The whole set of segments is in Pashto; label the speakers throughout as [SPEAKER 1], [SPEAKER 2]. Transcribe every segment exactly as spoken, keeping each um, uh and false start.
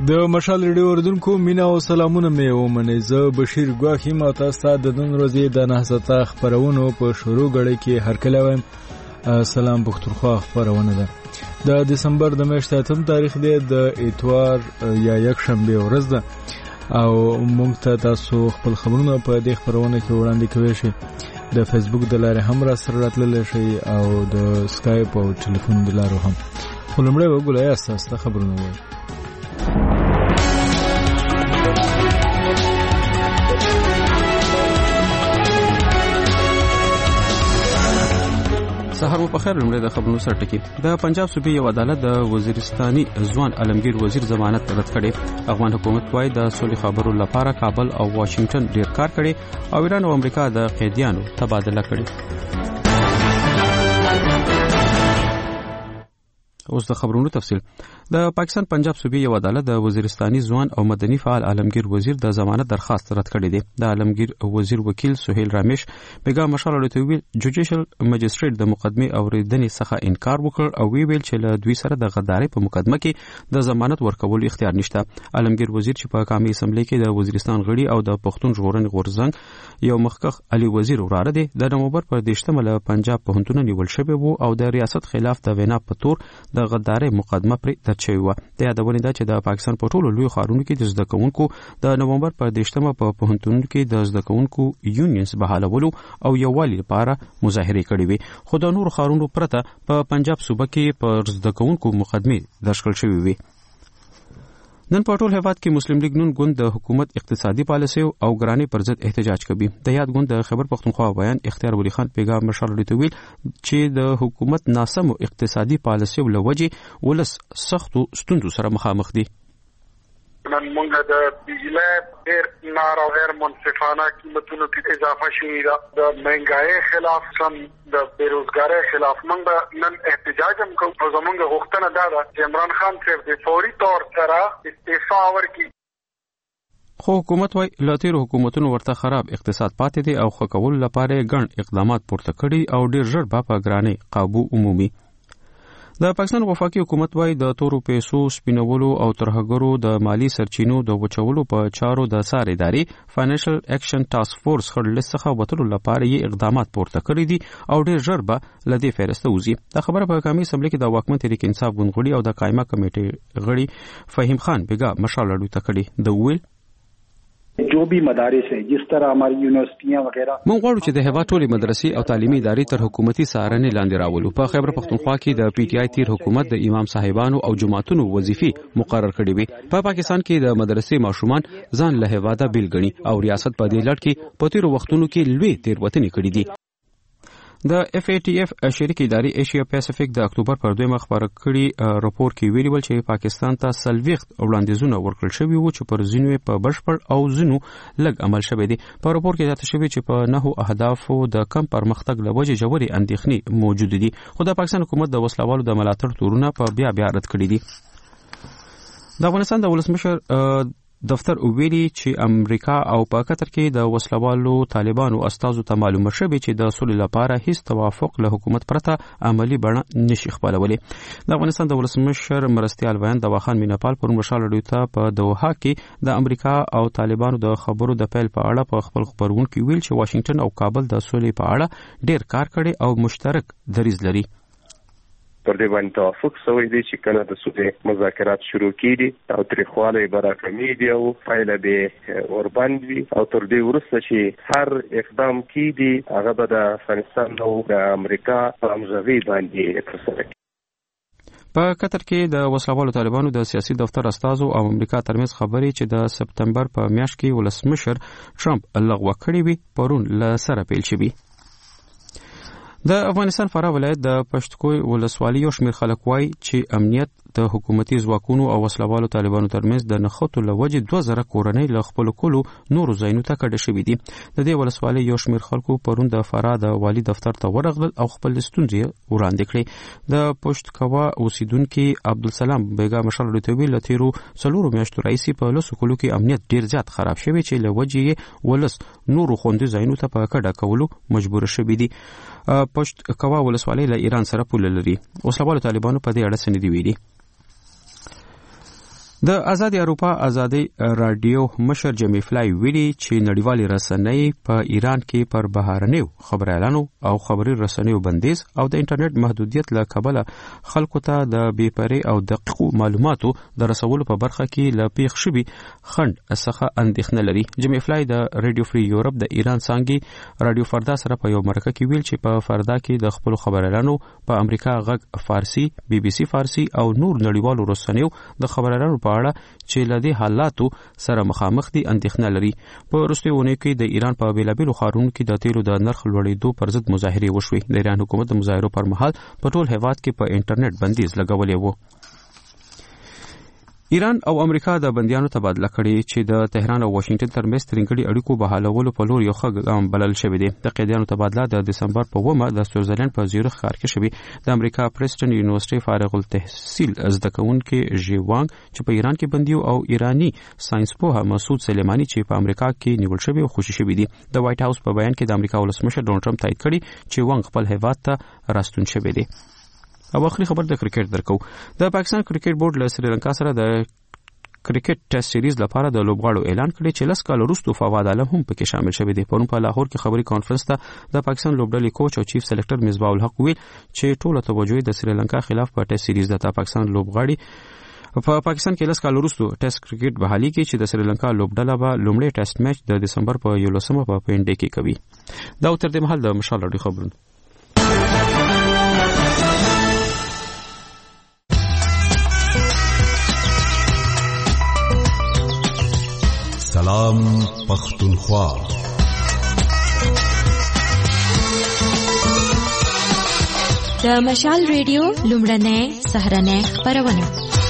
[SPEAKER 1] د مشال ریډیو اوریدونکو مینا او سلامونه مې ومنئ. زه بشیر ګواخي ما تاسو د نن ورځې د نهضت خبرونو په شروع غړي کې هرکله وایم. سلام پښتونخوا خبرونه ده. د دسمبر د میاشتې اتم تاریخ دی، د اتوار یا یک شنبه ورځ ده او موږ ته تاسو خپل خبرونه په دې خبرونه کې وړاندې کوي شي. د فیسبوک د لارې هم را سره راتللی شي او د سکایپ او ټلیفون د لارو هم. خو لومړی وګورئ اساس ته خبرونه وایي.
[SPEAKER 2] سهار مو په خیر. لومړی د خبرونو سره ټکی. د پنجاب صوبې یو عدالت د وزیرستاني ځوان علمگیر وزیر ضمانت رد کړي. افغان حکومت وايي د سولې خبرو لپاره کابل او واشنگټن ډیر کار کړي او ایران او امریکا د قیدیانو تبادله کړي. اوس د خبرونو تفصیل. د پاکستان پنجاب صوبې یو عدالت د وزیرستاني ځوان او مدني فعال عالمگیر وزیر د ضمانت درخواست رد کړی دی. د عالمگیر وزیر وکیل سہیل رامیش بیگا مشال لوتوی جوډیشل مجستریټ د مقدمه اوریدنې څخه انکار وکړ او وی ویل چې له دوی سره د غداري په مقدمه کې د ضمانت ورکول اختیار نشته. عالمگیر وزیر چې په قومي اسمبلی کې د وزیرستان غړي او د پښتون ژغورنې غورځنګ یو مخکخ علي وزیر وراره دی، د نومبر پر دیشتمه له پنجاب پوهنتون نیول شوی وو او د ریاست خلاف د وینا په تور د غداري مقدمه پر درج شوی و. د یادونه ده چې د پاکستان په ټولو لوی ښارونو کې د زده کوونکو د نومبر پر دیشتمه په پوهنتونونو کې د زده کوونکو یونینز بحالولو او یووالي لپاره مظاهره کړې وي. خو د نورو ښارونو پرته په پنجاب صوبه کې پر زده کوونکو مقدمه درج کړل شوې وي. نن په ټول هیواد کې مسلم لیگ نون ګوند د حکومت اقتصادي پالیسي او ګرانی پر ضد احتجاج کوي. د یاد ګوند د خبر پښتونخوا بیان اختیار ولی خان پیغام مشال لري چې د حکومت ناسم اقتصادي پالیسي ولوجه ولس سختو ستوندو سره مخامخ دي.
[SPEAKER 3] نن موږ د بجلی ډېر نار او غیر منصفانه قیمتونو کې اضافه شوې ده. د مهنګای خلاف سم د بیروزګاری خلاف موږ نن احتجاج هم کوو. زموږ غوښتنه دا ده چې عمران خان صاحب د فوري طور سره استعفا ورکړي.
[SPEAKER 2] خو حکومت وايي له تیرو حکومتونو ورته خراب اقتصاد پاتې دي او ښه کولو لپاره ګڼ اقدامات پورته کړي او ډېر ژر به په ګرانۍ قابو عمومي. د پاکستان وفاقي حکومت وايي د تورو پیسو سپینولو او ترهګرو د مالی سرچینو د وچولو په چارو د سار ادارې فاینانشل اکشن ټاسک فورس خړل څخه وټلو لپاره یې اقدامات پورته کړی دي او ډېر ژر به لدې فهرسته وځي. د خبره په قومي اسمبلی کې د واکمن تحریک انصاف ګوند او د قائمه کمیټې غړي فهیم خان بیگا مشال لړو تکړي د ویل
[SPEAKER 4] जो भी मदारिस है जिस तरह हमारी यूनिवर्सिटियां वगैरह
[SPEAKER 2] مونږ غواړو چې د هیواد ټولې مدرسې او تعلیمي ادارې تر حکومتي څارنې لاندې راولو. په خیبر پختونخوا کې د پی ټی آی تیر حکومت د امام صاحبانو او جماعتونو وظیفې مقرر کړې وي. په پا پاکستان کې د مدرسې ماشومان ځان له هیواده بیل ګڼي او ریاست په دې لړ کې په تیرو وختونو کې لوی تیروتنې کړې دي. د اف ای ټی اف شریک ادارې ایشیا پیسفیک د اکتوبر پر دویمه خبره کړي راپور کې ویلي ول چې پاکستان ته سلويخت وړاندیزونه ورکړل شوی وو چې پر ځینو په بشپړ او ځینو لږ عمل شوی دی. په راپور کې ځاته شوی چې په نهو اهدافو د کم پرمختګ لوجه جوړي اندېښنې موجود دي. خو د پاکستان حکومت د وسلوالو د ملاتړ تورونه په بیا بیا رد کړی دي. د افغانستان د ولسمشر دفتر ویلي چې امریکا او په قطر کې د وسلوالو طالبانو استازو ته معلومه شوه چې د سولې لپاره هیڅ توافق له حکومت پرته عملی بڼه نشي خپلولی. د افغانستان د ولسمشر مرستیال ویان دواخان میناپال پر مشال لړیته په دوحه کې د امریکا او طالبانو د خبرو د پیل په اړه په خپل خبرونه کې ویل چې واشنگټن او کابل د سولې په اړه ډیر کار کړي او مشترک دریځ لري.
[SPEAKER 5] پر دې باندې توافق شوی دی چې کله د سولې مذاکرات شروع کیږي او تاریخواله به راکمیږي او فایله به اوربند وي او تر دې وروسته چې هر اقدام کیږي هغه به د افغانستان او د امریکا په همغږي باندې ترسره کیږي.
[SPEAKER 2] په قطر کې د وسلوالو طالبانو د سیاسي دفتر استازو او امریکا ترمنځ خبرې چې د سپتمبر په میاشت کې ولسمشر ټرمپ لغوه کړې وي پرون له سره پیل شوی. د افغانستان فراه ولایت د پښتکوی ولسوالۍ یو شمېر خلک وایي چې امنیت د حکومتي ځواکونو او وسلوالو طالبانو ترمنځ د نښتو له وجې دوه زره کورنۍ له خپلو کلو نورو ځایونو ته کډه شوي دي. د دې ولسوالۍ یو شمېر خلکو پرون د فراه د والي دفتر ته ورغلل او خپل ستونزې وړاندې کړې. د پښتکوا اوسیدونکي عبدالسلام بیګا مشال لوتوی له تیرو څلورو میاشتو راهیسې په لسو کلو کې امنیت ډېر زیات خراب شوی چې له وجې یې ولس نورو خوندي ځایونو ته په کډه کولو مجبور شوي دي. پښتکوا ولسوالۍ له ایران سره پوله لري. وسلوالو طالبانو په دې اړه څه نه دي ویلي. د آزاد اروپا آزادي رادیو مشر جیمی فلای ویلي چې نړیوالې رسنۍ په ایران کې پر بهرنیو خبريالانو او خبري رسنیو بندیز او د انټرنیټ محدودیت له کبله خلکو ته د بیپري او دقیقو معلوماتو د رسولو په برخه کې له پیښ شوي خند څخه اندېښنه لري. جیمی فلای د رادیو فری یورپ د ایران څانګې رادیو فردا سره په یو مرکه کې ویل چې په فردا کې د خپل خبريالانو په امریکا غږ فارسی، بي بي سي فارسی او نور نړیوالو رسنیو د خبريالانو په اړه چې لدی حالاتو سره مخامخ دي اندېښنه لري. په وروستیو اونیو کې د ایران په بیلابیلو ښارونو کې د تیلو د نرخ لوړېدو پر ضد مظاهرې وشوې. د ایران حکومت د مظاهرو پر مهال په ټول هیواد کې په انټرنیټ بندیز لګولی و. ایران او امریکا د بندیانو تبادله کړي چې د تهران او واشنگټن ترمنځ ترنګړي اړیکو بحالولو په لور یو ښه ګام بلل شوی دی. د قیدیانو تبادله د دسمبر په اوومه د سویټزرلند په زیورخ ښار کې شوی. د امریکا پریسټن یونیورسيټي فارغ التحصیل زده کوونکي ژیوانګ چې په ایران کې بندي او ایرانی ساينس پوه مسعود سلیمانی چې په امریکا کې نیول شوی او خوشی شوی دي. د وایټ هاوس په بیان کې د امریکا ولسمشر ډونالد ټرمپ تایید کړي چې وانګ خپل هیواد ته راستون شوی دی. او اخري خبر د کرکټ درکو. د پاکستان کرکټ بورډ له سریلانکا سره د کرکټ ټیسټ سیریز لپاره د لوبغاړو اعلان کړی چې لس کال وروسته فواد عالم هم پکې شامل شوی دی. پرون په لاهور کې خبري کانفرنس ته د پاکستان لوبډلې کوچ او چیف سلیکټر مصباح الحق ویل چې ټوله توجه د سریلانکا خلاف په ټیسټ سیریز د پاکستان لوبغاړي په پاکستان کې لس کال وروسته ټیسټ کرکټ بحالي کې چې د سریلانکا لوبډله به لومړی ټیسټ میچ د دسمبر په یولسمه په پینډې کې کوي. دا تر دې مهال د مشال راډیو خبرونه.
[SPEAKER 6] سلام پختونخوا.
[SPEAKER 7] د مشال ریډیو لومړنۍ سهارنۍ خبرونه.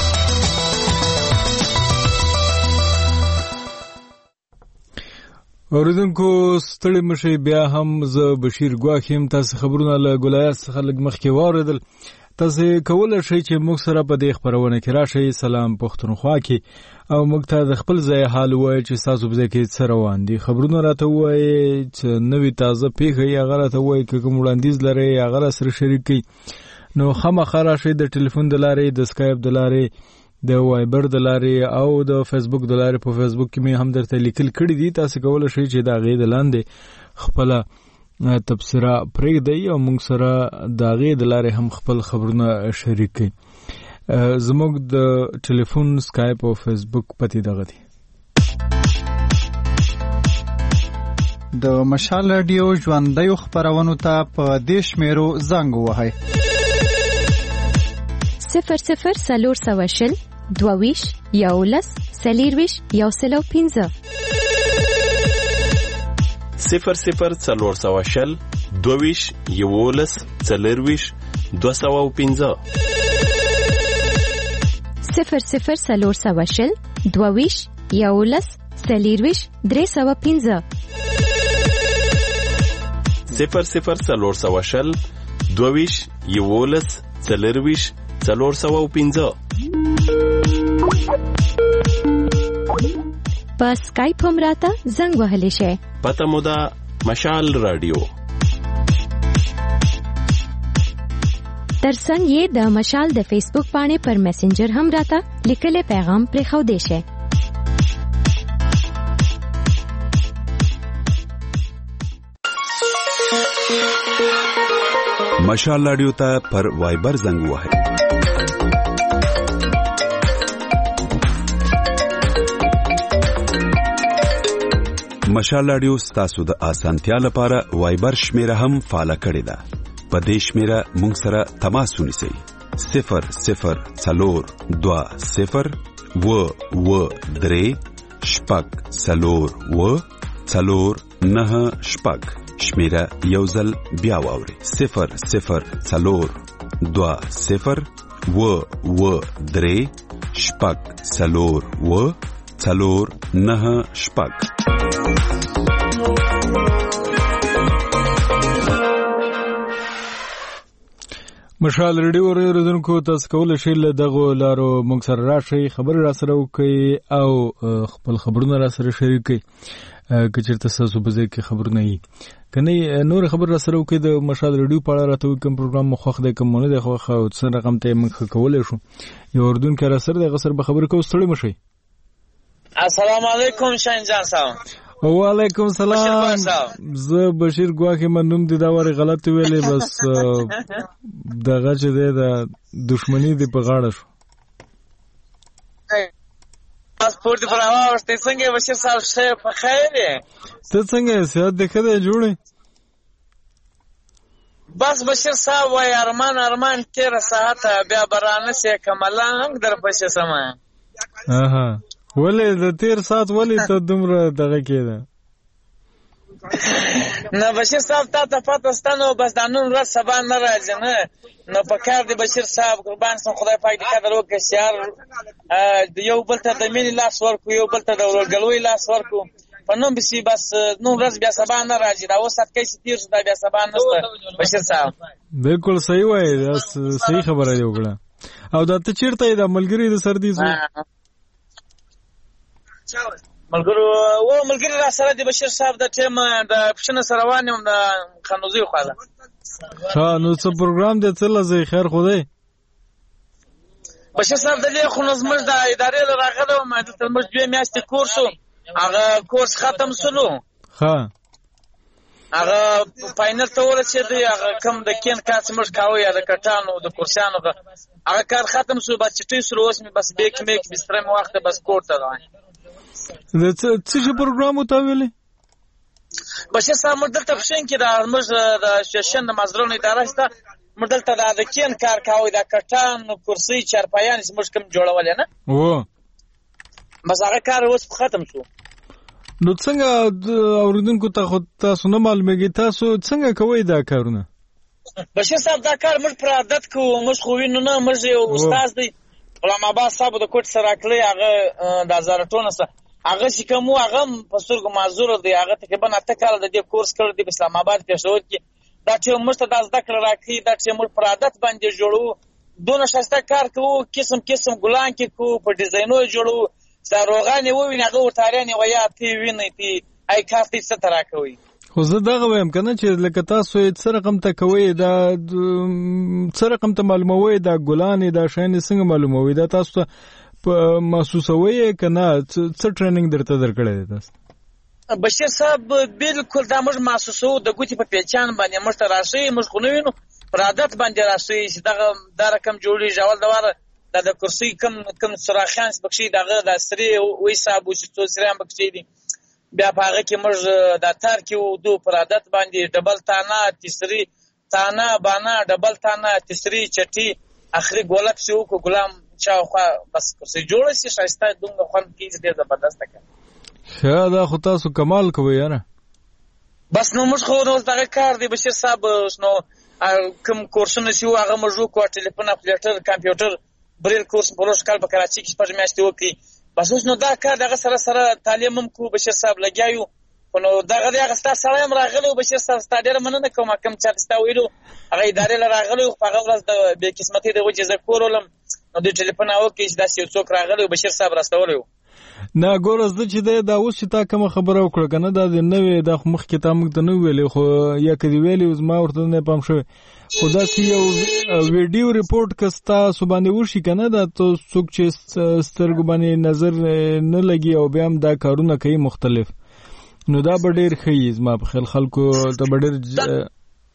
[SPEAKER 1] اوریدونکو ستړي مشي بیا هم ز بشیر ګواخیم تاسو خبرونه له ګولایات څخه لږ مخکې واوریدل. تاسو کولای شئ چې موږ سره په دې خبرونه کې راشئ. سلام پختونخوا کې او موږ ته د خپل ځای حال وایي چې تاسو په ځکه څه روان دي. خبرونه راته وایي چې نوې تازه پیښه یې هغه راته وایي چې کوم وړاندیز لري هغه سره شریک کړئ. نو خامخا راشئ د ټلیفون د لارې، د سکایپ د لارې، د وایبر د لارې او د فیسبوک د لارې. په فیسبوک کې مې هم درته لیکل کړي دي. تاسو کولای شئ چې دا غي د لاندې خپل تبصره پرېږدئ او موږ سره د هغې د لارې هم خپل خبرونه شریک کړئ. زموږ د ټلیفون، سکایپ او فیسبوک پتې دغه دي.
[SPEAKER 8] د مشال راډیو ژوندیو خبرونو ته په دې شمیرو زنګ ووهئ:
[SPEAKER 7] صفر صفر څلور سوه شل دوه ویشت یولس څلېرویشت یو سل او پنځه.
[SPEAKER 9] صفر صفر څلور سوه شل دوه ویشت یولس څلېرویشت دوه سوه او پنځه.
[SPEAKER 7] صفر صفر څلور سوه شل دوه ویشت یولس څلېرویشت درې سوه پنځه.
[SPEAKER 9] صفر صفر څلور سوه شل دوه ویشت یولس څلېرویشت څلور سوه او پنځه.
[SPEAKER 7] په سکایپ هم راته زنګ وهلی شئ.
[SPEAKER 9] پته مو ده مشال راډیو.
[SPEAKER 7] ترڅنګ یې د مشال د فیسبوک باندې پر میسنجر هم راته لیکلي پیغام پرېښودی شئ.
[SPEAKER 6] مشال راډیو ته پر وایبر زنګ وهئ: مشال راډیو ستاسو د اسانتیا لپاره وایبر شمیره هم فعال کړی ده. په دې شمیره موږ سره تماس ونیسئ: صفر صفر څلور دوه صفر و و درې شپږ څلور و څلور نه شپږ. شمیره یو ځل بیا واورئ: صفر صفر څلور دوه صفر و و درې شپږ څلور و څلور نه شپږ.
[SPEAKER 1] مشال ریډیو اوریدونکو تاسو کولای شئ له دغه لارو موږ سره راشئ، خبرې را سره وکړئ او خپل خبرونه را سره شریک کړئ. که چېرته ستاسو په ځای کې خبرونه وي کني نور خبر را سره وکړي د مشال رادیو په اړه راته کوم پروګرام مخخ د کوم نه د خو او څه رقم ته موږ کولای شو یو اردن کې را سره د غسر به خبر کو ستړي مشي.
[SPEAKER 10] السلام علیکم شاین جان صاحب.
[SPEAKER 1] وعلیکم السلام. زه بشیر ګواکې منوم دي دا وری غلط ویلې بس دغه چې د دښمنی دی په غاړه شو.
[SPEAKER 10] پاسپورت دی پر هوا ورته څنګه بشیر صاحب شه په خیر
[SPEAKER 1] ته څنګه سیاست د کده جوړې
[SPEAKER 10] بس بشیر صاحب وای ارمان ارمان کې رساحت بیا برانه سي کملنګ در پښه سما.
[SPEAKER 1] اها ولې د تیر سات ولې ته دومره دغه کېده
[SPEAKER 10] نه بشیر صاحب تا ته پته ستنو بس د نن ورځ سبا نه راځي نه نو په کار دی بشیر صاحب قربان سم خدای پاک دې قدر وکړي سیار یو بل ته د مینې لاس ورکو یو بل ته د ورګلوي لاس ورکو په نوم بسی بس نو ورځ بیا سبا نه راځي دا اوس سات کې تیر شو دا بیا سبا نشته بشیر صاحب.
[SPEAKER 1] بالکل صحیح وای صحیح خبره دی وکړه. او دا ته چیرته د ملګری د سردي زو
[SPEAKER 10] ملګرو و ملګری را سره دی بشیر صاحب د ټیم د پښنه سره روانم د خنوزي خواله.
[SPEAKER 1] ها نو څه پروګرام دی څه لزی خیر خدای
[SPEAKER 10] بشیر صاحب د دې خنوز مر د ادارې راغله ما د تلمر دوه میاشتې کورس هغه کورس ختم سلو.
[SPEAKER 1] ها
[SPEAKER 10] هغه فاینل ته ورسېد هغه کم د کین کاڅ مر کاوه یا د کټانو د کورسانو هغه کار ختم سو بس چټي سره اوس می بس بیک میک بستر مو وخت بس کوټه ده.
[SPEAKER 1] د څه پروګرام ته ویلې
[SPEAKER 10] بشیر صاحب مدل ته پښین کې د موږ د ششن د مزرونو اداره شته مدل ته د کین کار کاوه د کټان کرسي چارپایان موږ کوم جوړول نه
[SPEAKER 1] و
[SPEAKER 10] بس هغه کار اوس ختم شو.
[SPEAKER 1] نو څنګه اوریدونکو ته تاسو نه معلومیږي تاسو څنګه کوئ دا کارونه
[SPEAKER 10] بشیر صاحب دا کار موږ پر عادت کوو موږ خو وینو نه موږ یو استاد دی غلام عباس صاحب د کوټ سره کړی هغه د زارټونه سره هغه چې کوم هغه په سترګو معذور دی هغه تقریبا اته کال د دې کورس کړی دی په اسلام آباد پېښور کې دا چې موږ ته د زده کړې راکړي دا چې موږ پر عادت باندې جوړو دونه شاسته کار کوو قسم قسم ګلان کې کوو په ډیزاینونو جوړو ساروغانې وویني هغه ورتاریانې ویا تی ویني تی ای کار تی څه ترا کوي
[SPEAKER 1] خو زه دغه وایم کنه چې لکه تاسو یې څه رقم ته کوئ دا څه رقم ته معلوموي دا ګلانې دا شین څنګه معلوموي دا تاسو ته محسوسوي کنه څه ټریننګ درته درکړی دی تاسو
[SPEAKER 10] بشیر صاحب بالکل دا موږ محسوسو د ګوتی په پیچان باندې موږ ته راشي موږ خو نه وینو پر عادت باندې راشي چې دغه دا رقم جوړي جوړ دا واره دا د کرسي کم کم سراخان بخشي دغه د سری وې صاحب چې تو سریام بخشي دي بیا په هغه کې موږ د تار کې و دو پر عادت باندې ډبل تانا تیسری تانا بانا ډبل تانا تیسری چټي اخري ګولک شو کو غلام چاخه بس کرسي جوړ شي شایسته دغه خوان کې ډېر زبردست کړه.
[SPEAKER 1] ښه دا خو تاسو کمال کوئ یاره
[SPEAKER 10] بس نو موږ خو نو دغه کار دی بشیر صاحب نو کوم کورسونه چې هغه موږ کو ټلیفون اپلیټر کمپیوټر بریل کورس پروش کال په کراچي کې پرځ میاشتې وکړي بس اوس نو دا کار دغه سره سره تعلیم هم کو بشیر صاحب لګیایو نو دغه دغه ستا سره هم راغلو بشیر صاحب ستا ډېر مننه کوم کوم چې تاسو ویلو هغه ادارې له راغلو په هغه ورځ د بې قسمتي د وجه ذکرولم نو د ټلیفون او کې چې داسې څوک راغلو بشیر صاحب راستولو
[SPEAKER 1] نه ګوره زه چې دا اوس چې تا کوم خبره وکړه کنه دا د نوې د مخ کې تا موږ ته نو ویلې خو یا کدی ویلې زما ورته نه پام شو خدا سی یو ویډیو ریپورت کستا سبانه وشي کنه دا ته څوک چې سترګ باندې نظر نه لګي او بیا هم دا کارونه کوي مختلف نو دا به ډېر ښه زما په خیال خلکو ته به ډېر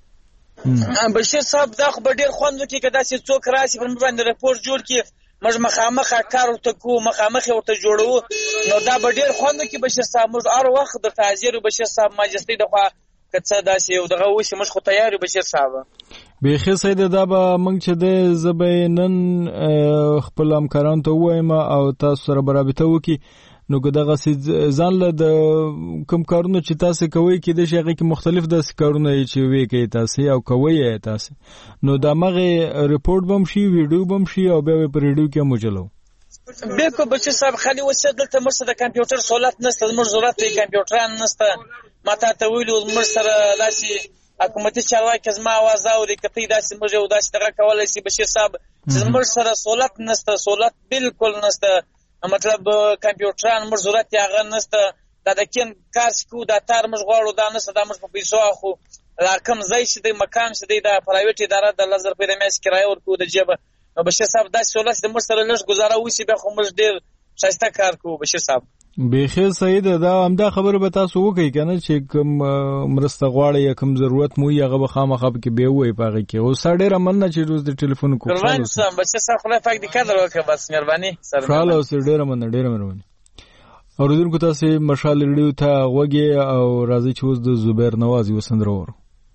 [SPEAKER 10] بشیر صاحب دا خو به ډېر خوند وکړي که داسې څوک راشي پر موږ باندې رپورټ جوړ کړي موږ مخامخ کار ورته کوو مخامخ ورته جوړوو نو دا به ډېر خوند وکړي بشیر صاحب موږ هر وخت درته حاضر یو بشیر صاحب ماجستۍ د خوا که څه داسې یو دغه وشي موږ خو تیار یو بشیر صاحب
[SPEAKER 1] بیخي سید دا به موږ چې دی زه به نن خپل همکارانو ته ووایم او تاسو سره به رابطه وکړي نو که دغسې ځان له د کوم کارونه چې تاسو کوئ کیدای شي هغې کې مختلف داسې کارونه یې چې ویې کوئ تاسې او کوئ یې تاسې نو د همغې رپورټ به هم شي ویډیو به هم شي او بیا به په ریډیو کې هم وچلو
[SPEAKER 10] بالکل بچی صاحب خالي وسه دلته موږ سره د کمپیوټر سہولت نشته موږ ضرورت دی کمپیوټران نشته ما ته ویلو موږ سره داسې حکومتي چارواکي زما आवाज اوري کته داسې موږ یو داسې دغه کولای شي بشیر صاحب چې موږ سره سہولت نشته سہولت بالکل نشته مطلب کمپیوټران موږ ضرورت یې هغه نشته دا د کین کار سکو دا تار موږ غواړو دا نسه دا موږ په پیسو اخو دا کم ځای چې د مکان چې دی د پرایویټ اداره د لزر په د میاس کرایه ورکو د جيبه نو بشیر صاحب دا سولس د موږ سره لږ گزاره وسی به خو موږ ډیر شایسته کار کوو بشیر صاحب.
[SPEAKER 1] بخیر سید دا همدا خبره به تاسو وکړئ کنه چې کوم مرسته غواړي یا کوم ضرورت مو یغه به خامخا به کې به وای پاږي کې او ساډه مننه چې روز د ټلیفون کوو
[SPEAKER 10] قربان سم بچا صاحب خدای پاک دې قدر وکړه بس مهرباني سره
[SPEAKER 1] خاله او سره مننه ډیره مهرباني. اوریدونکو تاسو مشال ریډیو ته وګي او راځي چې اوس د زبیر نوازي وسندرور.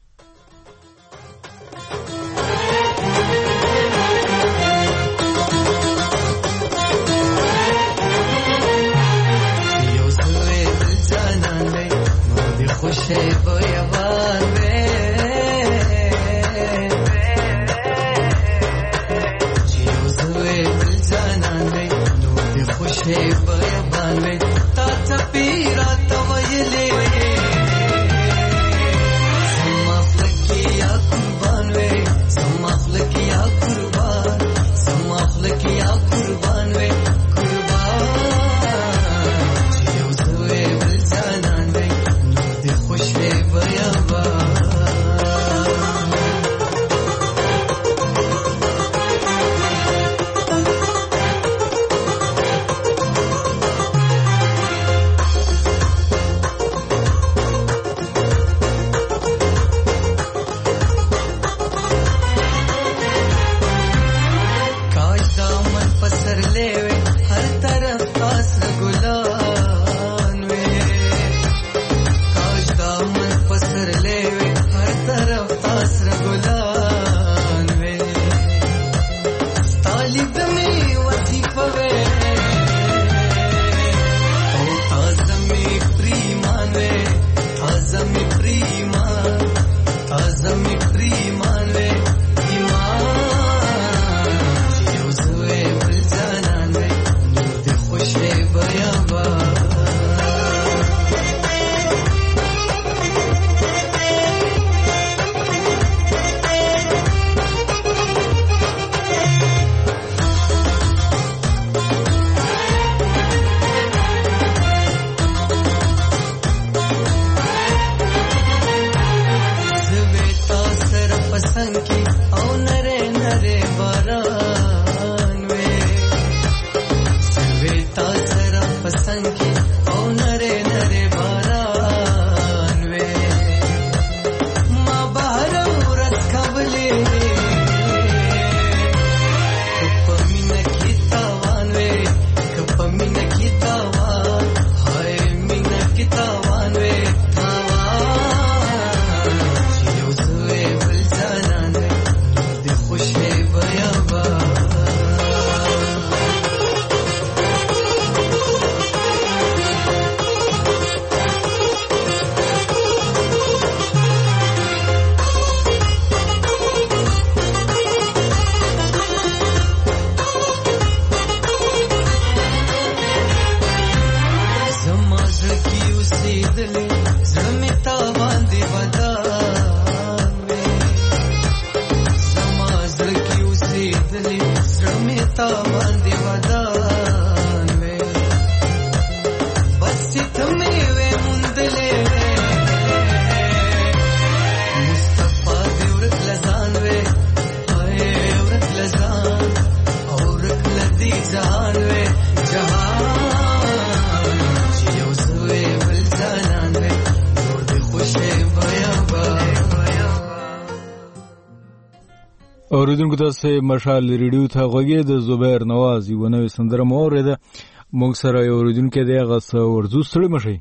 [SPEAKER 1] اوریدونکو تاسو مشال ریډیو ته غوږی د زبیر نوازي ونوي سندره مو اوریده موږ سره یو اوریدونکو دی هغه ورزو ستړي مشي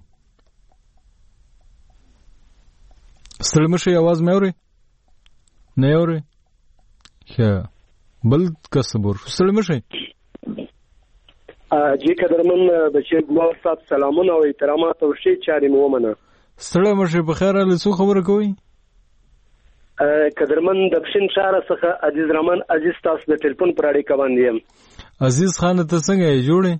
[SPEAKER 1] ستړي مشي आवाज مې اوري نه اوري ښه بل کسبور ستړي مشي
[SPEAKER 11] جی قدرمن بشیر ګمار صاحب سلامونه او احترامات او شي چاري مو ومنه
[SPEAKER 1] ستړي مشي په خیر له څه خبره کوي
[SPEAKER 11] قدرمن د پښین شهر څخه عزیز رحمان عزیز تاسو د ټلیفون پر اړیکه باندې یم.
[SPEAKER 1] عزیز خان ته څنګه یې جوړې؟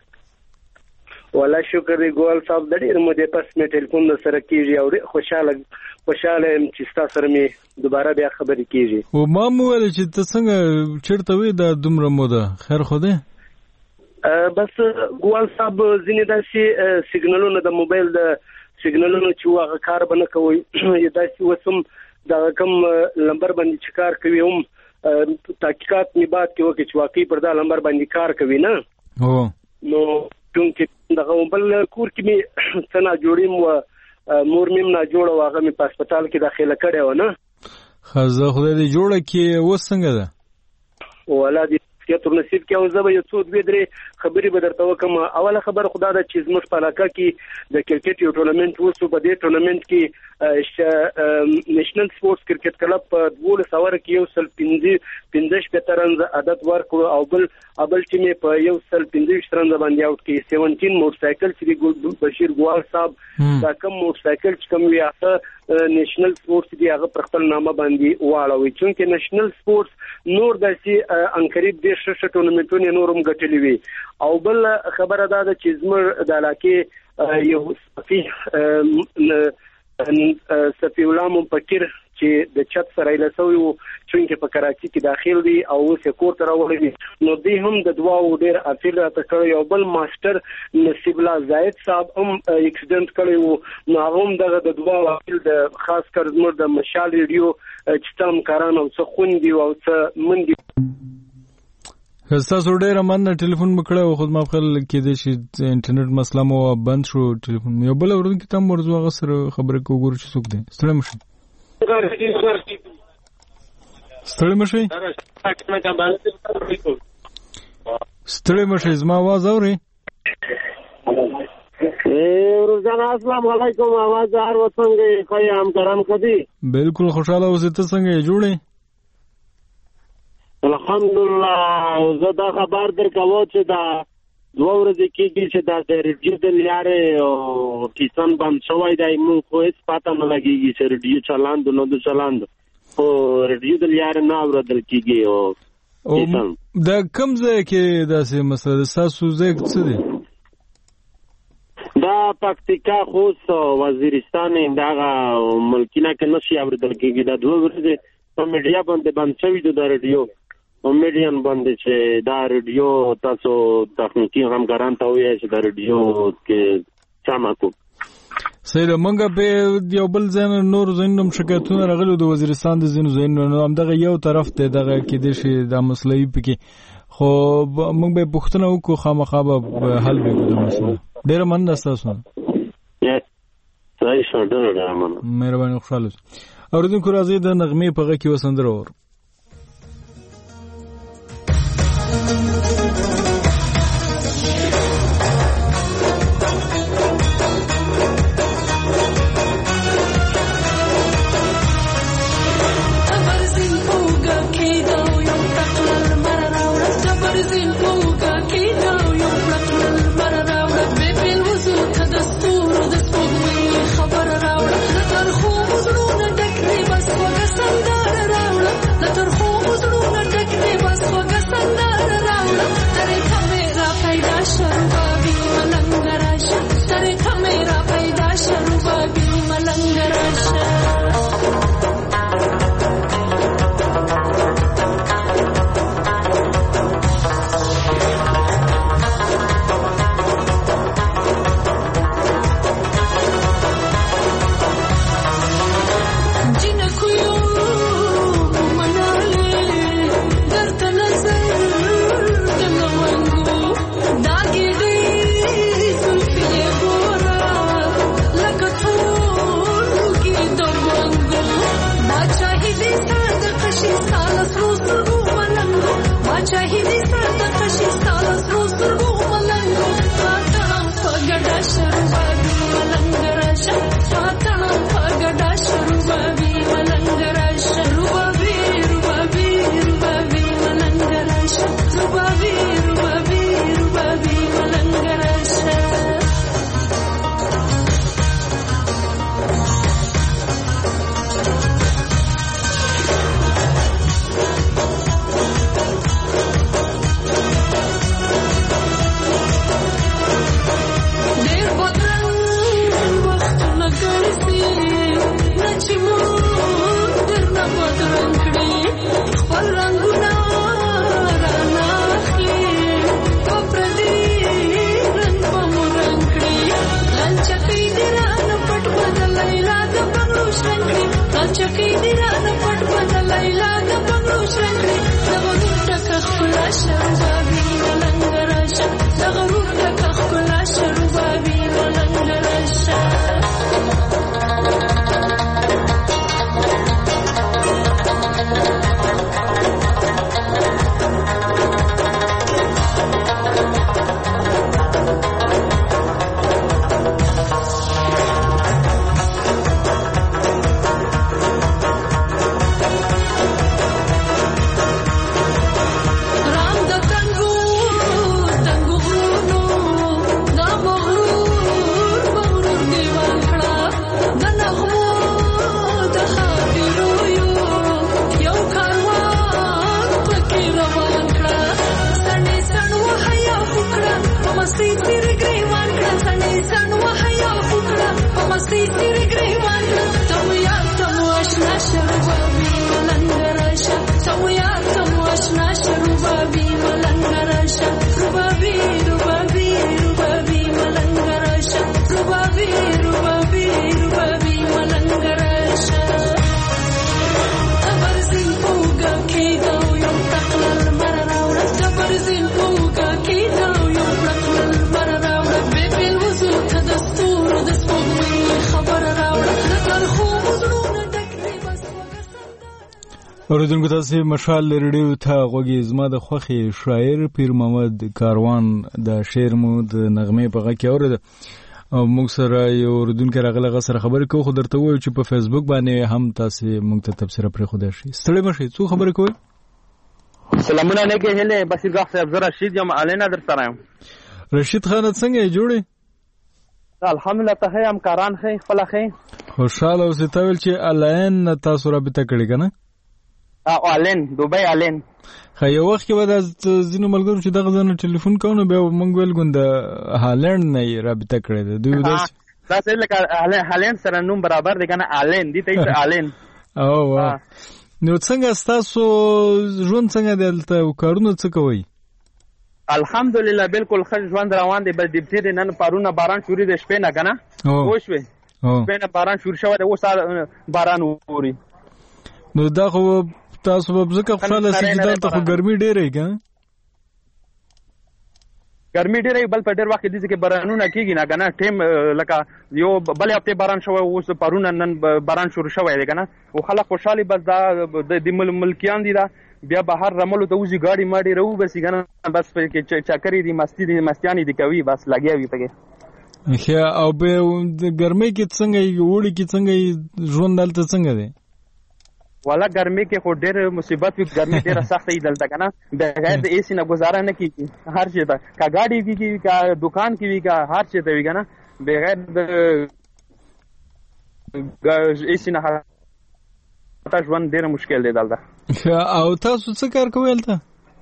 [SPEAKER 11] والله شکر دی ګول صاحب د ډېر مودې پس مې ټلیفون سره کیږي او خوشاله خوشاله یم چې تاسو سره مې دوباره بیا خبرې کیږي.
[SPEAKER 1] او ما مو ویل چې ته څنګه چیرته وې د دومره موده خیر خو ده؟
[SPEAKER 11] بس ګوال صاحب ځینې داسې سیګنلونه د موبایل د سیګنلونو چې هغه کار به نه کوي داسې وسم دا کم لمبر باندې چې کار کوي هم تحقیقات نیبات کې وکړي چې واقعي پر دا لمبر باندې کار کوي نه
[SPEAKER 1] هو
[SPEAKER 11] نو چونکې دغه بل کور کې مې څنګه جوړیم و مور مې نه جوړه واغه مې په هسپتال کې داخله کړې و نه
[SPEAKER 1] خزه خدای دې جوړه کې و څنګه ده
[SPEAKER 11] ولا دې کې تر نصیب کې او زبې یو څو دوه درې خبرې به درته وکم. اوله خبر خدا دا چې زموږ په علاقه کې د کرکټ یو ټورنمنت وسو. په دې ټورنمنت کې نېشنل سپورتس کرکټ کلب په دولس اور کې یو سل پنځه پنځه شپږ رنز عدد ورکړو او بل ابل چې مې په یو سل پنځه رنز باندې اوټ کې سبعتر موټر سایکل چې بشیر ګوال صاحب دا کم موټر سایکل چې کوم ویاته نېشنل سپورتس دی هغه پر خپل نامه باندې واړوي چې نېشنل سپورتس نور داسې انقریب د شش ټورنمنټونو نورم ګټلې وي. او بل خبره دا ده چې زموږ د علاقې یو صفي صفي علام فقیر چې د چت سره لسوي وو چې په کراچي کې داخل دي او اوس کور ته راوړي نو دوی هم د دواو ډېر اپیل راته کړی. او بل ماستر نصیب الله زاید صاحب هم اکسیډنټ کړی وو نو هغه هم دغه د دواو اپیل د خاص کر زموږ د مشال ریډیو چې تام کاران او څه خوندي او څه مندي
[SPEAKER 1] تاسو ډېر مننه ټلیفون وکړه او خود مخکل کې د شي انټرنیټ مسله مو بند شو ټلیفون یو بل ورته کې تم ورزو هغه سره خبره کوګور چې څوک دي ستړي مشي ستړي مشي ستړي مشي زما आवाज اوري
[SPEAKER 12] روزانه السلام علیکم आवाज هر وڅنګه کوي هم کرام کدي
[SPEAKER 1] بالکل خوشاله اوسې ته څنګه جوړې
[SPEAKER 12] الحمدلله. زه دا خبر درکوم چې دا دوه ورځې کېږي چې دا د ریډیو د لارې او کیسان بند شوی دی موږ خو هېڅ پته نه لګېږي چې ریډیو چلاند نه د چلاند خو ریډیو د لارې نه اورېدل کېږي او کیسان
[SPEAKER 1] دا کوم ځای کې داسې مسله ده ستاسو ځای څه دی
[SPEAKER 12] دا پکتیکا خوست وزیرستان دغه ملکینه کې نشي اورېدل کېږي دا دوه ورځې په میډیا باندې بند شوي دي دا ریډیو او میډیان باندې چې دا ریډیو تاسو تخنیکی همکاران ته وایي چې دا ریډیو کې چا کو
[SPEAKER 1] سره مونږ په یو بل ځای نور زینوم شکایتونه راغلي د وزیرستان د زینو زینو نو هم دغه یو طرف ته دغه کې د شي د مسلې پکې خو مونږ به پښتنه وکړو خامخا به حل وکړو د مسله. ډېر مننه تاسو
[SPEAKER 12] صحیح شو ډېر مننه
[SPEAKER 1] مهرباني خوشاله اوریدونکو راځي د نغمې په غږ کې وسندره اور
[SPEAKER 13] خبر راوړه د ترخو زړونو ډک دی بس وګ سندره راوړه د چکی دی رانه پټ بدلای لا د بنگلو شرنګ دغه ټک خپل شربابي ملنګ راشه دغه ټک خپل شربابي ملنګ راشه
[SPEAKER 1] اوریدونکو تاسو مشال ریډیو ته غوږی زما د خوخي شاعر پیر محمد کاروان د شعر مو د نغمه په غږ کې اورید او موږ سره یو اوریدونکو راغله غ سره خبرې کوو خو درته وایو چې په فیسبوک باندې هم تاسو موږ ته تبصره پرې خو درشي ستړي مشي څو خبرې کوي
[SPEAKER 14] سلامونه نه کې هله بصیر غاف صاحب زرا رشید یم علینا در سره یم
[SPEAKER 1] رشید خان څنګه
[SPEAKER 14] جوړي الحمدلله ته هم کاران خې خپل خې
[SPEAKER 1] خوشاله اوسې ته ویل چې الین تاسو رابطه کړی کنه
[SPEAKER 14] او الین دوبۍ الین
[SPEAKER 1] خو یو وخت کې به د ځینو ملګرو چې دغه ځنه ټلیفون کوو بیا موږ ویل ګوند هالند نه رابطه کړی ده دوی داس
[SPEAKER 14] دا څه لکه هالند سره نوم برابر دی کنه الین دي ته الین
[SPEAKER 1] او نو څنګه تاسو ژوند څنګه دلته کارونه څه کوي
[SPEAKER 14] الحمدلله بالکل ښه ژوند روان دی بل ډیپټی نن پرونه باران شوري د شپې نه کنه خوشوي شپې نه باران شور شوی دی اوس باران ووري
[SPEAKER 1] نو دا خو تاسو په ځکه خپل سجدال ته خو ګرمي ډېرې کنه
[SPEAKER 14] ګرمي ډېرې بل په ډېر وخت دي چې بارانونه کیږي نه کنه ټیم لکه یو بل هفته باران شوی اوس پرونه نن باران شروع شوی دی کنه او خلک خوشحالي بس دا د ملکیان دي دا بیا بهر رملو ته وځي ګاډي ماډي رو بس کنه بس په چکرې دي مستی دي مستیانی دي کوي بس لګیا وي پکې
[SPEAKER 1] خیا او به ګرمي کې څنګه وړي کې څنګه ژوند دلته څنګه دی
[SPEAKER 14] والا ګرمي کې خو ډېر مصیبت وي ګرمي ډېره سخته ای دلته کنه بغیر د اسی نه گزاره نه کیږي هر شي ته کا ګاډي کیږي کا دکان کې وی کا هر شي ته وی کنه بغیر د اسی نه تا ژوند ډېر مشکل دی دلته
[SPEAKER 1] او تاسو څه کار کوئ دلته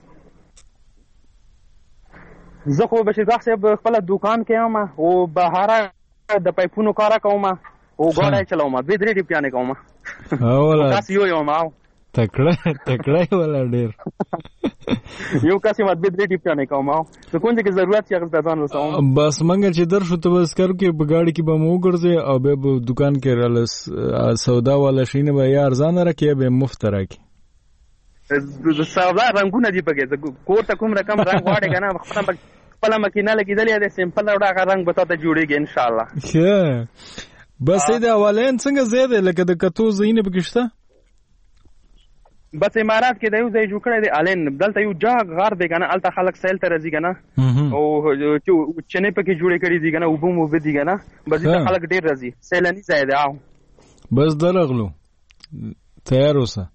[SPEAKER 14] زه خو بشیر صاحب خپل دکان کې یم او بهاره د پایپونو کار کوم او ګاډي چلاوم دوی درې ډیپیانه کوم
[SPEAKER 1] اوله
[SPEAKER 14] تاسو یو یو ماو
[SPEAKER 1] تکړه تکړه ولا ډیر
[SPEAKER 14] یو کاسي مت به دې ټیپ نه کوم نو کوم چې ضرورت چې هغه ځان وسوم
[SPEAKER 1] بس منګل چې درشو ته بس کار کې په گاډي کې به مو ګرځي او به دکان کې رال سودا والا شینه به یا ارزان راکې به مفت راکې
[SPEAKER 14] د سودا رنگونه دی پکې کور ته کوم رقم رنگ واړې کنه خپل خپل مکینه لګیدلې ده سیمپل وړه رنگ به تاسو جوړیږي ان شاء الله
[SPEAKER 1] ښه بس دا اولین څنګه زیاده لکه د کتو زینه بکشته
[SPEAKER 14] بس امارات کې د یو ځای جوړ کړی دی الین دلته یو جاګ غار دی کنه الته خلک سیل ته راځي کنه او چنه پکې جوړې کړی دی کنه وبو مو بدی کنه بس دا خلک ډیر راځي سیلانی ځای دی او
[SPEAKER 1] بس درغلو تیار اوسه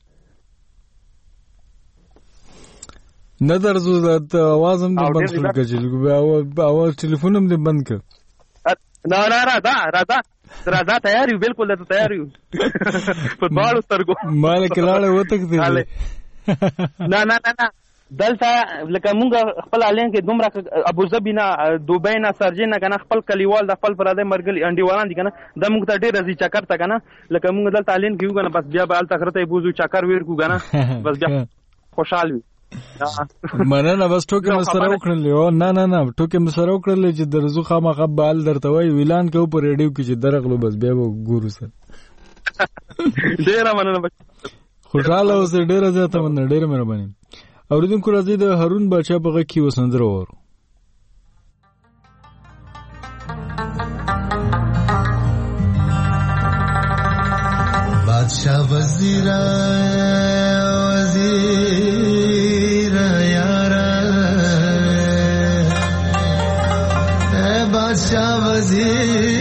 [SPEAKER 1] نه درځو د आवाज هم بند کړل کېږي او اواز ټلیفون هم بند کړ
[SPEAKER 14] نه نه راځه راځه راځه تیار یو بالکل ته تیار یو فوتبال سترګو
[SPEAKER 1] مالک لاړ وته کړی
[SPEAKER 14] نه نه نه دلته لکه مونږ خپل الین کې دومره ابو ظبی نه دوبۍ نه سرجین نه کنه خپل کلیوال د خپل پردې مرګل انډیوالان دي کنه د مونږ ته ډېر راځي چکر ته کنه لکه مونږ دلته الین کې یو کنه بس بیا به الته خرته بوزو چکر ویر کو کنه بس بیا خوشحال وي
[SPEAKER 1] مننه بس ټوکې مسره وکړلې او نه نه نه ټوکې مسره وکړلې چې درزو خامخا بال درته وای ویلان کې په ریډیو کې چې درغلو بس بیا وګورو سره
[SPEAKER 14] ډیره مننه.
[SPEAKER 1] خوشاله اوسې، ډیره زیاته مننه، ډیره مهرباني. اوریدونکو راځي د هارون باچا په غږ کې وسندره وورو.
[SPEAKER 15] بادشاہ وزیر وزیر یارا اے بادشاہ وزیر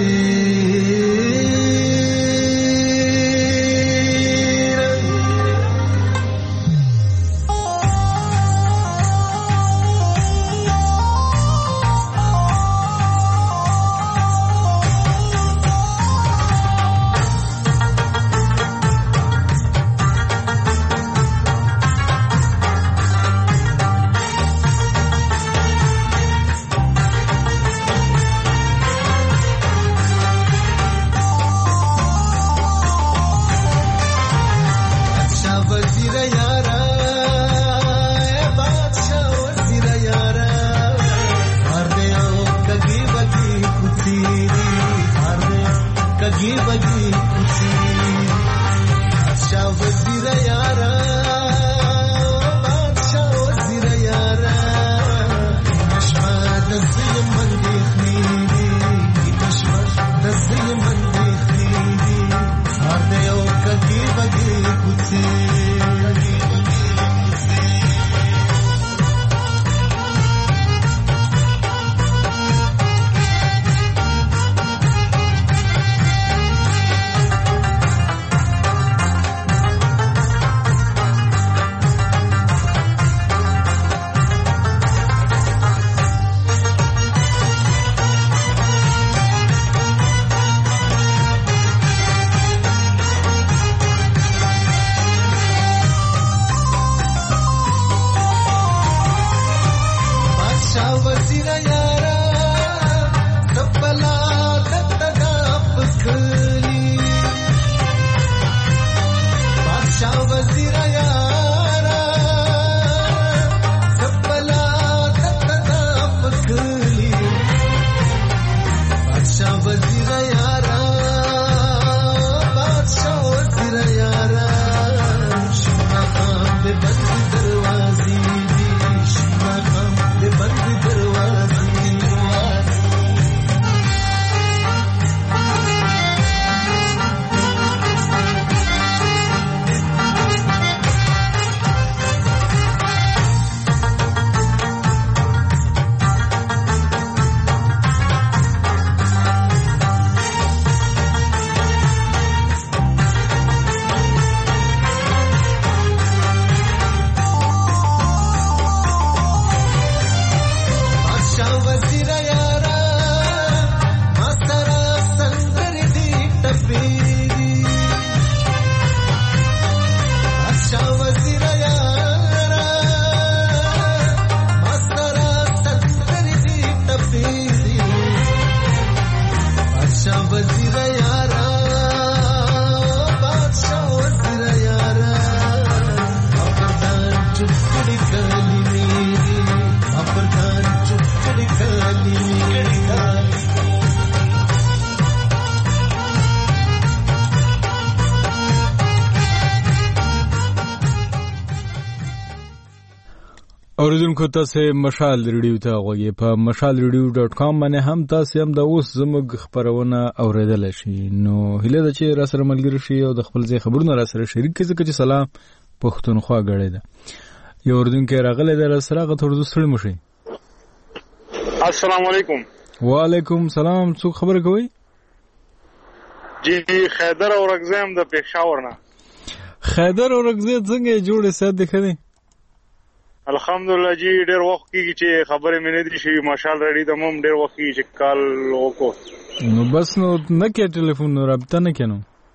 [SPEAKER 1] اوریدونکو تاسو مشال ریډیو ته غوږی په مشال ریډیو ډاټ کام باندې هم تاسو هم د اوس زموږ خبرونه اوریدل شي. نو هیله ده چې را سره ملګری شي او د خپل ځای خبرونه را سره شریک کړئ. چې سلام پښتونخوا غړې ده یو اوریدونکو راغله در سره غو تر دوسړي مشي.
[SPEAKER 16] السلام علیکم.
[SPEAKER 1] وعلیکم سلام. څوک خبر کوي؟
[SPEAKER 16] جی خیدر اورګزیم د پېښور نه.
[SPEAKER 1] خیدر اورګزیم څنګه جوړه سات دخني؟
[SPEAKER 16] الحمدلله جی ډیر وخت کیږي چې خبرې مې نه دي شي. ماشال ریډي د موم ډیر وخت کیږي چې کال وکړو.
[SPEAKER 1] نو بس نو نه کې ټلیفون نو رابطه نه کینو.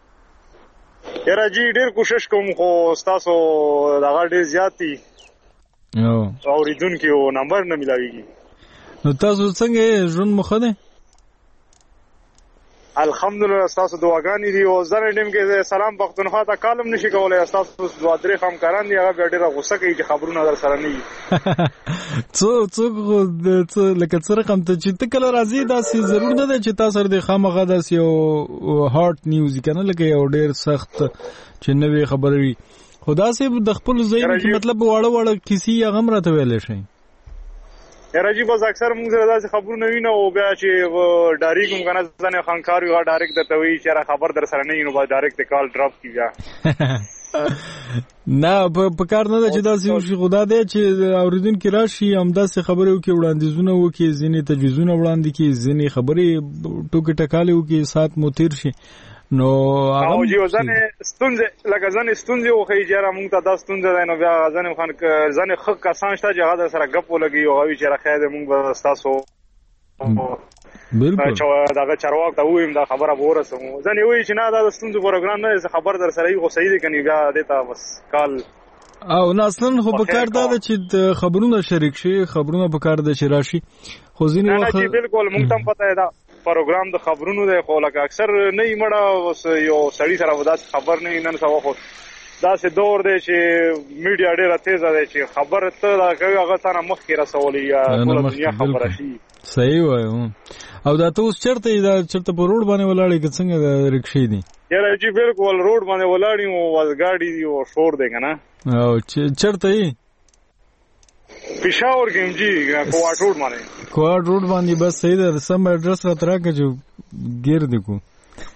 [SPEAKER 16] یاره جی ډیر کوشش کوم خو تاسو دغه ډیر زیاتی
[SPEAKER 1] او
[SPEAKER 16] اوریدونکو نمبر نه ملاويږي.
[SPEAKER 1] نو تاسو څنګه ژوند مخه ده؟
[SPEAKER 16] الحمدلله تاسو دعاګانې دي او زه نیم کې سلام پښتونخوا ته کالم نشي کولای تاسو دعا درې هم کاران دي هغه ډېر غوسه کوي چې خبرونه در سره نه وي
[SPEAKER 1] څو څو لکه څه رقم ته چې ته کله راځي داسې ضرور نه ده چې تاسو د خامخا داسې یو هارت نیوز کنه لکه یو ډېر سخت چې نوې خبرې وي خدا سي د خپل ذهن کې مطلب واړه واړه کیسې هغه هم راته ویلې شي
[SPEAKER 16] راځي بس اکثر موږ سره داسې خبرونه وینو او بیا چې ډایرکټ موږ نه ځنه خانکار یو ډایرکټ درته وی چې خبر در سره نه وینو با ډایرکټ کال ډراپ کیږي
[SPEAKER 1] نه په کار نه ده چې داسې شي خدا دې چې اوریدونکو راشي همداسې خبرې وکړي وړاندیزونه وکړي ځینې تجویزونه وړاندې کړي ځینې خبرې ټوکې ټکالې وکړي سات مو تیر شي نو
[SPEAKER 16] هغه او جو ځنه ستونزه لکه ځنه ستونزه وخی چې را مونږ ته دا ستونزه ده نو بیا ځنه خان ځنه خک کسان شته چې هغه سره غپ ولګي او هغه چې راخې ده مونږ به تاسو
[SPEAKER 1] بالکل
[SPEAKER 16] چې دا چارواک ته ویم دا خبره ورسم ځنه وی چې نه دا ستونزه پروګرام نه خبر در سره یو صحیح دي کني بیا دیتا بس کال
[SPEAKER 1] او اصلا خو په کار دا چې خبرونه شریک شي خبرونه په کار د شراشي خو ځینې وخت
[SPEAKER 16] نه بالکل مونږ ته پته ده پروګرام د خبرونو د خو لکه اکثر نه مړه اوس یو سړی سره وداس خبر نه نن سبا خو دا سه دور دی چې میډیا ډیره تیزه ده چې خبر ته دا کوي هغه څنګه مخکې رسولي یا ټول دنیا خبره شي
[SPEAKER 1] صحیح وایو او دا ته اوس چرته دا چرته په روډ باندې ولاړې که څنګه د رکشې دي
[SPEAKER 16] یاره چې بالکل روډ باندې ولاړې او وزګاډي دی او شور دی کنه
[SPEAKER 1] او چرته یې
[SPEAKER 16] پېښور کې جی کوواټ روډ باندې
[SPEAKER 1] کوواټ روډ باندې بس صحیح ده سم اډرس را تراکه چې ګیر دی کو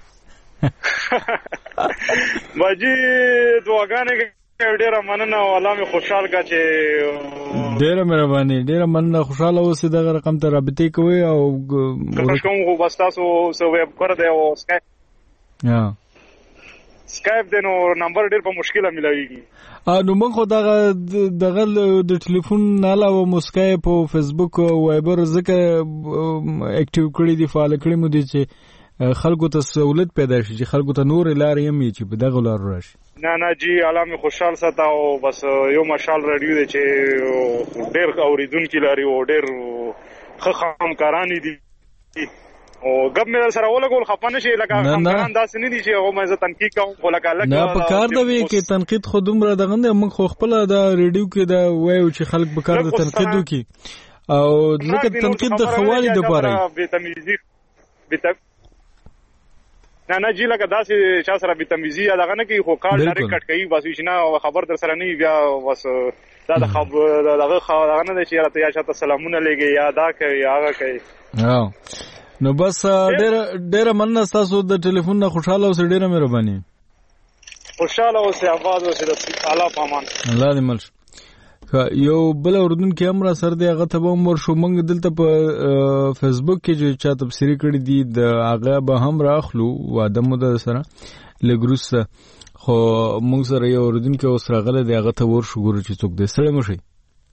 [SPEAKER 16] باجی دعاګانې ډېره مننه او الله مې خوشحال کا چې
[SPEAKER 1] ډېره مهرباني ډېره مننه خوشاله اوسې دغه رقم ته رابطې کوئ او
[SPEAKER 16] کوشش کوم خو بس تاسو سو ویب کړ دی او سکایپ
[SPEAKER 1] یا
[SPEAKER 16] سکایپ د نو نمبر ډېر په مشکله ملويږي
[SPEAKER 1] نو موږ خو دغه دغه د ټلیفون نه علاوه مو سکایپ او فیسبوک او وایبر ځکه اکټیو کړی دي فعال کړی مو دي چې خلکو ته سہولت پیدا شي چې خلکو ته نور لارې هم چې په دغه لار راشي
[SPEAKER 16] نه نه جی علامه خوشحال ستا او بس یو مشال رادیو دی چې ډېر اوریدونکو لري او ډېر خخام کارانی دي او غب مې سره ولګول خپانه شي لکه همکاران داسې نه دي چې او مې تنقید کوم خو لکه لکه
[SPEAKER 1] نه په کار دی کې تنقید خو دومره دغه نه موږ خو خپل دا ریډیو کې دا وایو چې خلک په کار د تنقید وکي او لکه تنقید د خوالي د پاره
[SPEAKER 16] به تمیزي به نه نه جی لکه داسې چا سره به تمیزي دغه نه کوي خو کار ډایرکټ کټ کوي بس وښنه خبر در سره نه بیا بس دا د خبر دغه دغه نه چې راته یا چاته سلامونه لګي یا دا کوي هغه کوي
[SPEAKER 1] نو بس ډېر ډېر مننه تاسو د ټلیفون نه خوشاله اوسئ ډېر مهرباني
[SPEAKER 16] خوشاله اوسئ آباد اوسئ د الله پامان
[SPEAKER 1] الله دې مل یو بل اوردونکو هم را سره دی هغه ته به مور شو موږ دلته په فیسبوک کې چې چا تبصری کړی دي د هغه به هم راخلو واده مو د سره لګروس خو موږ سره یو اوردونکو اوس راغله دی هغه ته ور شو ګورو چې څوک دې سره مشي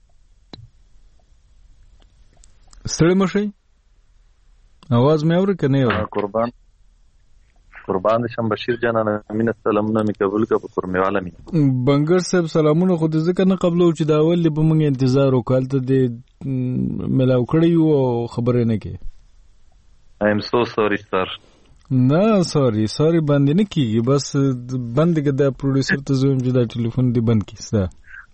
[SPEAKER 1] سره مشي आवाज مې اوري کنه یو
[SPEAKER 17] قربان قربان شم بشیر جانانه امین سلامونه می قبول کا په قرمواله می
[SPEAKER 1] بنګر صاحب سلامونه خو دې ځکه نه قبلو چې دا ول به موږ انتظار وکړل ته دې ملاو کړی او خبرې نه کې
[SPEAKER 17] I am so sorry sir
[SPEAKER 1] نه سوري سوري باندې نه کیږي بس بند کې د پروډوسر ته زوم چې دا ټلیفون دی بند کیسه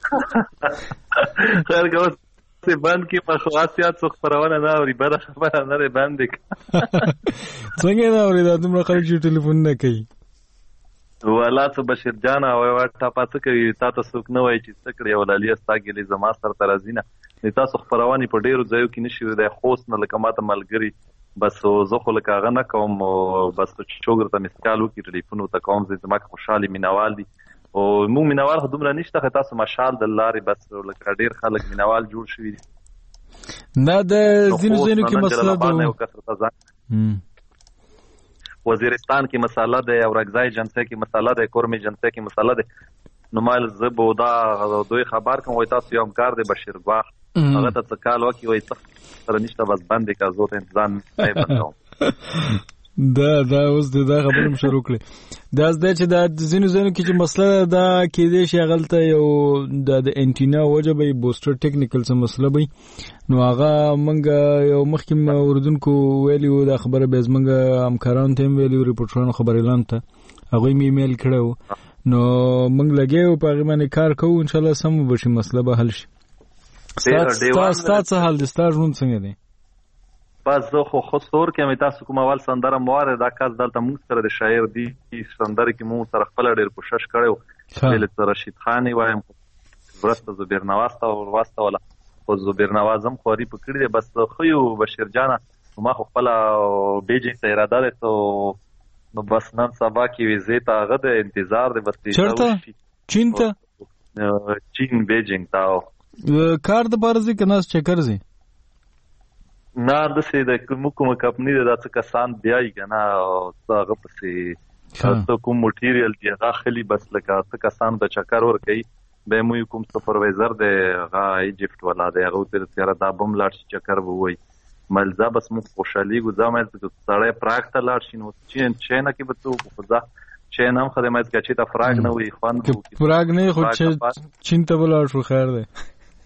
[SPEAKER 17] خیر کوم څه بند کی په خاصیت څو خبرونه نه اوري بل خبره نه بند کی
[SPEAKER 1] څنګه نه اوري دا دومره خلک چې ټلیفون نه کوي
[SPEAKER 17] والله ته بشیر جان او واټه پاتې کوي تاسو څوک نه وای چې څکړې ولالي استاګلې زما سره ترازینه تاسو خبرونه په ډیرو ځایو کې نشي د خوست نه لکه ماته ملګری بس زه خو لکه هغه نه کوم بس چوغر ته مسکالو کې ټلیفون ته کوم زما خوشحالي مینوال دي او مو مینوال خو دومره نشته تاسو مشال د لارې بس لکه ډیر خلک مینوال جوړ شوي
[SPEAKER 1] نه د زینو زینو کې مسله ده
[SPEAKER 17] وزیرستان کې مساله ده او رګزای جنسه کې مساله ده کورمي جنسه کې مساله ده نو مال زبو دا دوی خبر کوم وای تاسو یو کار دی بشیر باغ هغه ته کال وکي وای تاسو سره نشته بس باندې کا زوت انتظام نه بندوم
[SPEAKER 1] دا دا اوس دا خبره هم شروع کړې. دا زده چې دا ځینو ځینو کې چې مسله دا کېدای شي هغلته یو د انټینا وجه به بوسټر ټیکنیکل څه مسله وي، نو هغه موږ یو مخکې اردوونکو ویلي وو دا خبره به زموږ همکارانو ته هم ویلي وو، ریپورټرانو خبر اعلان ته هغوی مې ایمیل کړی وو، نو موږ لګیا وو په هغې باندې کار کوو، انشاءالله سم به شي، مسله به حل شي. ستا څه حال دی؟ ستا ژوند څنګه دی؟
[SPEAKER 17] بس زه خو خو سور کې مې تاسو کوم اول سندره مواره دا کس دلته موږ سره د شاعر دی سندره کې موږ سره خپل ډېر کوشش کړو چې رشید خان وایم ورسته زبیر نواز ته ورسته ولا خو زبیر نواز هم خوري پکړی دی. بس خو یو بشیر جانا ما خو خپل بیجینګ ته اراده لري ته نو بس نن سبا کې ویزه ته هغه د انتظار دی. بس
[SPEAKER 1] چیرته؟ چین ته؟
[SPEAKER 17] چین بیجینګ ته
[SPEAKER 1] کار د بارزي کناس چکر زی
[SPEAKER 17] نه د سې د کوم کوم کمپنی د تاسو کسان بیاي کنه هغه پسې تاسو کوم مټیریل دی هغه خلی بس لکه تاسو کسان د چکر ور کوي به مو کوم سپروایزر دی هغه ایجپت ولا دی هغه تر تیار دا بم لاړ چکر وای ملزا بس مو خوشالي ګزامه ته سړی پراګ ته لاړ شي نو چین چین کې به تو خدا چین هم خدمت کوي ته فراګ نه وي خوان
[SPEAKER 1] پراګ نه خو چین ته ولاړ شو خیر دی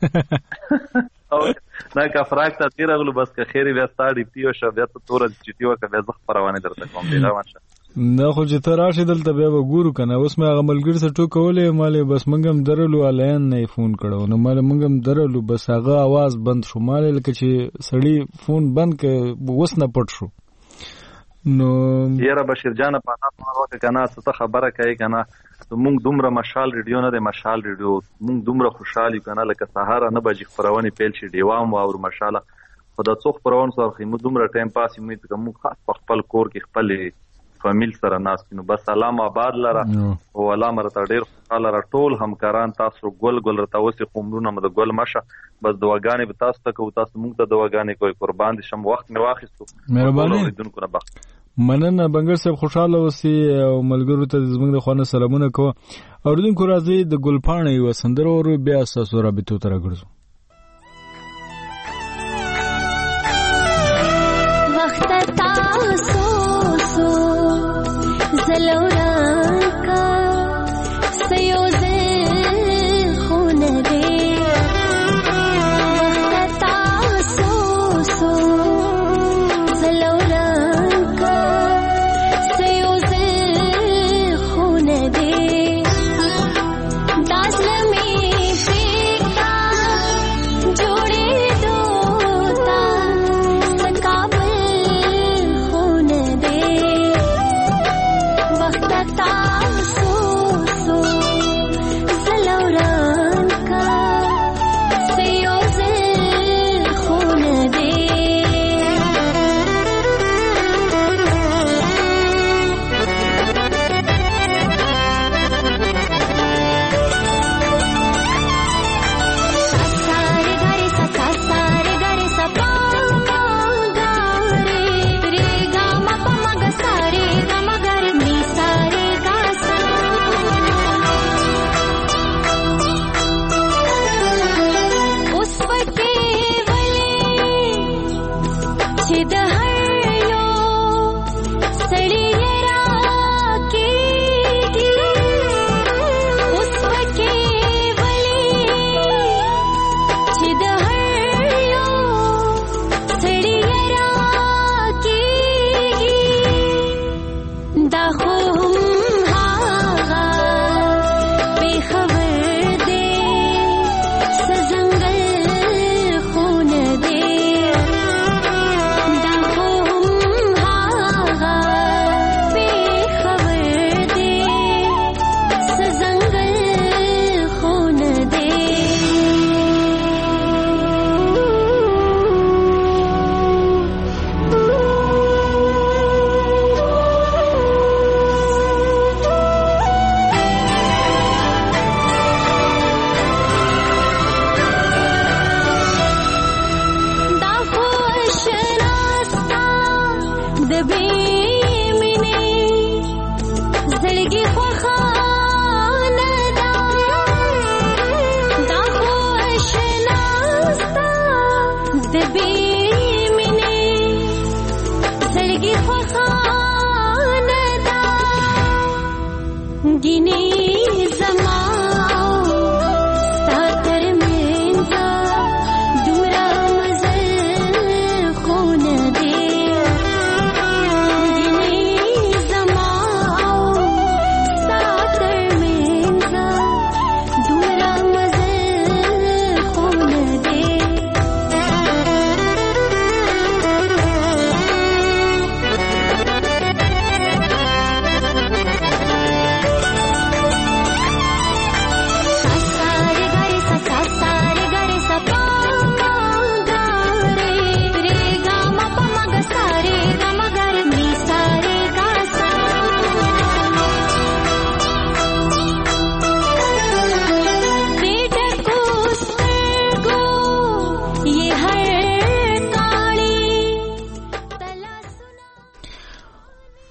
[SPEAKER 17] او نه کا فراک ته تیر غلو بس که خیری بیا ستاړي پیو شه بیا ته تور چې تیو که بیا زخ پروانه درته کوم دی راوښه
[SPEAKER 1] نه خو چې ته راشې دلته بیا به ګورو کنه. اوس مې هغه ملګري سره ټوکولې مالې بس موږ هم درلو آلین نه فون کړو نو مالې موږ هم درلو بس هغه आवाज بند شو مالې لکه چې سړی فون بند ک وس نه پټ شو. نو
[SPEAKER 17] یاره بشیر جان په تاسو وخت کنه څه خبره کوي کنه مونږ دومره مشال ریډیو نه دی مشال ریډیو مونږ دومره خوشحالي کنه لکه سهار نه بجې خبرونه پیل شي دیوام او مشاله خدا څو خبرونه سره خو دومره ټایم پاس امید کوم خاص په خپل کور کې خپل فامیل سره ناس نو بس سلام آباد لره او الله مرته ډیر خوشاله را ټول همکاران تاسو ګل ګل رته اوسې قومونه مده ګل مشه بس دواګانې به تاسو ته کو تاسو مونږ ته دواګانې کوئی قربان دي شم وخت می واخیستو
[SPEAKER 1] مهرباني
[SPEAKER 17] دونکو نه بخت
[SPEAKER 1] مننه بنګر صاحب خوشاله اوسئ او ملګرو ته زموږ د خوانه سلامونه کوه. اوریدونکو راځي د ګلپاڼې یوه سندره ورو بیا ستاسو رابطو ته راګرځو.
[SPEAKER 13] وخت تاسو سو زلورا کا سیوزه خونه دی وخت تاسو سو زلورا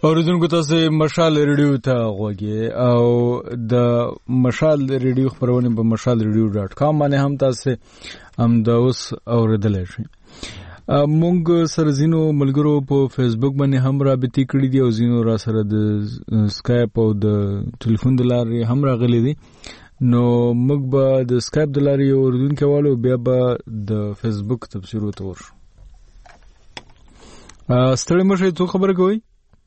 [SPEAKER 1] اوریدونکو تاسو مشال ریډیو ته غوږی او د مشال ریډیو خبرونه په مشال ریډیو ډاټ کام باندې هم تاسو هم د اوس اوریدل شئ. مونږ سره زینو ملګرو په فیسبوک باندې هم رابطه کړې دي او زینو را سره د سکایپ او د ټلیفون د لارې هم راغلي دي. نو موږ به د سکایپ د لارې اوریدونکو والو بیا به د فیسبوک تبصرو ته ورشو. ستړي مشه څه خبره کوي؟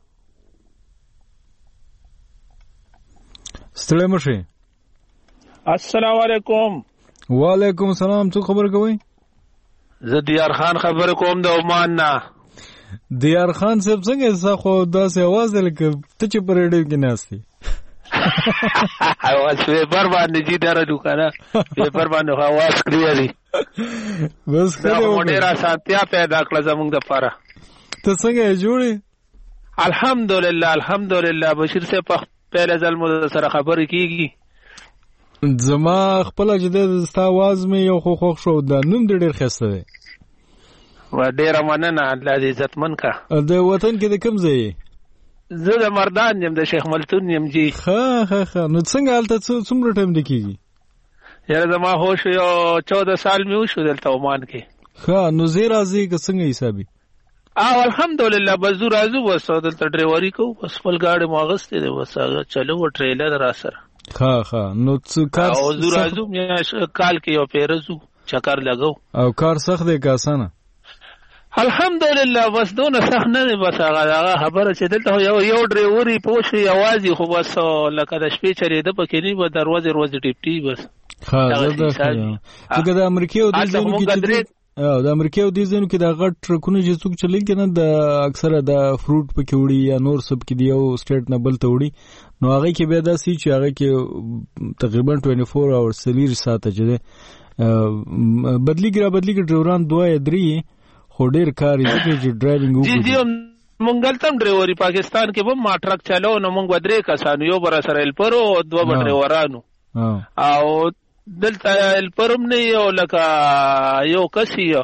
[SPEAKER 1] ستړي مشه.
[SPEAKER 18] السلام علیکم.
[SPEAKER 1] وعلیکم السلام. څه خبره کوي؟
[SPEAKER 18] زه دیار خان خبر کوم د عمان نه.
[SPEAKER 1] دیار خان صاحب څنګه زه خو داسې आवाज لکه ته چې پر ریډیو کې ناشتي
[SPEAKER 18] اواز پیپر باندې جی دره دکانه پیپر باندې आवाज کړی
[SPEAKER 1] بس
[SPEAKER 18] خو ډیر ساتیا پیدا کړل زمونږ د پاره.
[SPEAKER 1] ته څنګه جوړې؟
[SPEAKER 18] الحمدلله الحمدلله. بشیر سے پہله ځل مو سره خبرې کیږي.
[SPEAKER 1] زما خپل جدید ستا आवाज مې یو خو خوښ شو. دا نوم دې ډېر ښه دی.
[SPEAKER 18] و ډېر مننه. الله دې عزتمن کا.
[SPEAKER 1] د وطن کې د کوم ځای؟
[SPEAKER 18] زه د مردان یم، د شیخ ملتون یم جی.
[SPEAKER 1] ښه ښه ښه. نو څنګه هلته څومره ټایم دی کېږي؟
[SPEAKER 18] یاره زما هوش یو چوده سال مې وشو دلته عمان کې.
[SPEAKER 1] ښه نو زه راځي که څنګه حسابي؟
[SPEAKER 18] او الحمدلله بس زو راځو بس دلته ډرایوري کوو. بس خپل ګاډي مو اغستې دی بس هغه چلو ټریلر را سره.
[SPEAKER 1] ښه ښه. نو څه کار
[SPEAKER 18] او زو راځو یا کال کې یو پیرزو چکر لګو.
[SPEAKER 1] او کار سخت دی که اسانه؟
[SPEAKER 18] الحمدلله بس دونه سخت نه دی. بس هغه خبره چې دلته یو یو ډرایوري پوښي یوازې خو بس لکه د شپې چرېده پکې نه به دروازې روازې ټیپټي بس.
[SPEAKER 1] ښه زه د ځکه د امریکې او د ځینو کې او د امریکا او د ځینو کې د غټ ټرکونو چې څوک چلوي کنه د اکثره د فروټ پکې وړي یا نور سب کې دی یو سټیټ نه بل ته وړي. نو هغه کې بیا داسې چې هغه کې تقریبا چوبیس اور سلیر ساعته چې بدلی ګرا بدلی کې ډرایوران دوه درې خو ډیر کار یې چې ډرایوینګ وکړي.
[SPEAKER 18] جی جی مونږ تم ډرایوري پاکستان کې به ما ټرک چالو نو مونږ ودرې کسانو یو بر سره الپرو دوه ډرایورانو او دلته الپرم نه یو لکه یو کسی یو.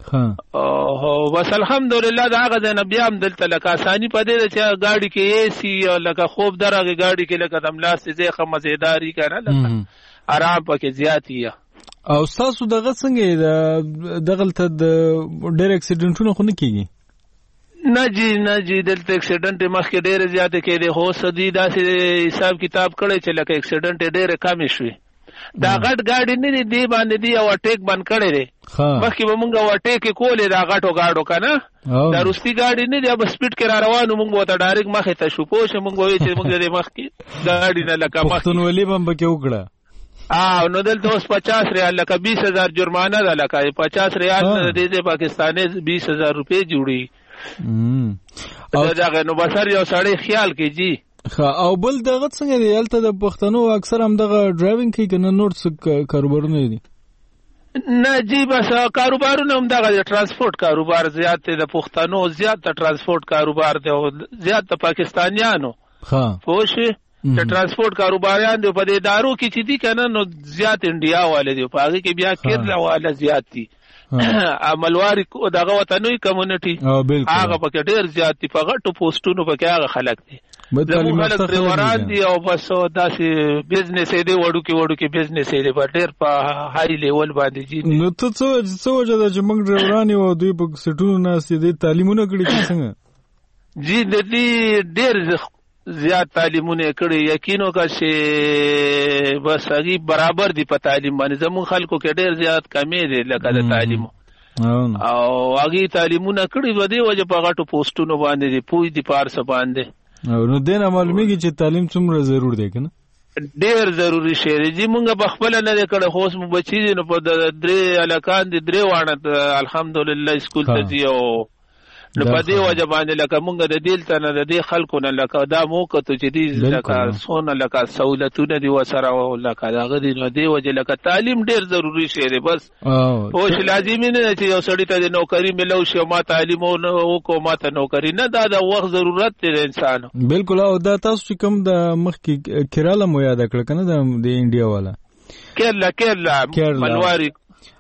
[SPEAKER 18] او بس الحمدلله دا هغه د نبی هم دلته لکه اسانی پدې چې گاډي کې اے سی لکه خوب درغه گاډي کې لکه دملاس زه خمزیداری کنه لکه آرام پکې زیاتی.
[SPEAKER 1] او تاسو دغه څنګه دغلته د ډېر اکسیډنټونو خو نه کیږي؟
[SPEAKER 18] نه جی نه جی دلته اکسیډنټ مخکې ډېر زیات کېږي. هو سدي داسې حساب کتاب کړی چې لکه اکسیډنټ ډېر کم شوي. دا غټ گاډي نه دی باندې دی او ټیک بند کړی دی. مخکې به مونږ او ټیک کولې دا غټو گاډو کنه دا روستي گاډي نه دی به سپیډ کې را روانو مونږ وته ډایرک مخې ته شو پوه شو مونږ وایي چې مونږ دې مخکې گاډي نه لکه مخکې
[SPEAKER 1] پښتونولي به پکې وکړه.
[SPEAKER 18] او نو دلته اوس پچاس ریال لکه بیس هزار جرمانه ده لکه پچاس ریال نه دی پاکستاني بیس هزار روپۍ جوړي. دا نو بسر یو سړی خیال کې جی.
[SPEAKER 1] او بل دغه څنګه دی هلته د پښتنو اکثر هم دغه ډرایوینګ کوي که نه نور څه کاروبارونه دي؟
[SPEAKER 18] نه جی بس کاروبارونه هم دغه ترانسپورټ کاروبار زیات دی. د پښتنو زیات د ترانسپورټ کاروبار دی او زیات د پاکستانیانو پوه شي د ترانسپورټ کاروباریان دی. په دې ادارو کې چې دي که نه نو زیات انډیا والے دي په هغې کې بیا کیرلا والا زیات دي. عملواري دغه وطنوي کمیونټي هغه پکې ډېر زیات دي. په غټو پوسټونو پکې هغه خلک دي. زموږ خلک ډرایوران دي او بس داسې بزنس یې دی وړوکې وړوکې بزنس یې دی په ډېر په هاي لیول باندې جي.
[SPEAKER 1] نو ته څه وجه ده چې موږ ډرایوران یو او دوی په سیټونو ناست دي تعلیمونه کړي چې څنګه؟
[SPEAKER 18] جی د دې ډېر زیات تعلیمونه کړي. یقین وکړه چې بس هغې برابر دي په تعلیم باندې. زموږ خلکو کې ډېر زیات کمې دی لکه د تعلیمو او هغې تعلیمونه کړي په دې وجه په غټو پوسټونو باندې دي پوه دي په هر څه باندې.
[SPEAKER 1] نو دې نه معلومیږي چې تعلیم څومره ضرور دی که نه؟
[SPEAKER 18] ډېر ضروري شی دی جی. مونږ په خپله نه دی کړی خو اوس مو بچي دي نو په درې هلکان دي درې واړه الحمدلله سکول ته ځي او نو په دې وجه باندې لکه مونږ د دلته نه د دې خلکو نه لکه دا مو کتو چې دي لکه څونه لکه سهولتونه دي ورسره لکه دغه دي نو دې وجه لکه تعلیم ډېر ضروري شی دی. بس اوس لازمي نه ده چې یو سړي ته د نوکري میلو شي او ما تعلیم وکړو ما ته نوکري نه. دا د وخت ضرورت دی د انسانو.
[SPEAKER 1] بالکل. او دا تاسو چې کوم د مخکې کیراله مو یاده کړه که نه د انډیا والا
[SPEAKER 18] کیرلا کیرلا ملواري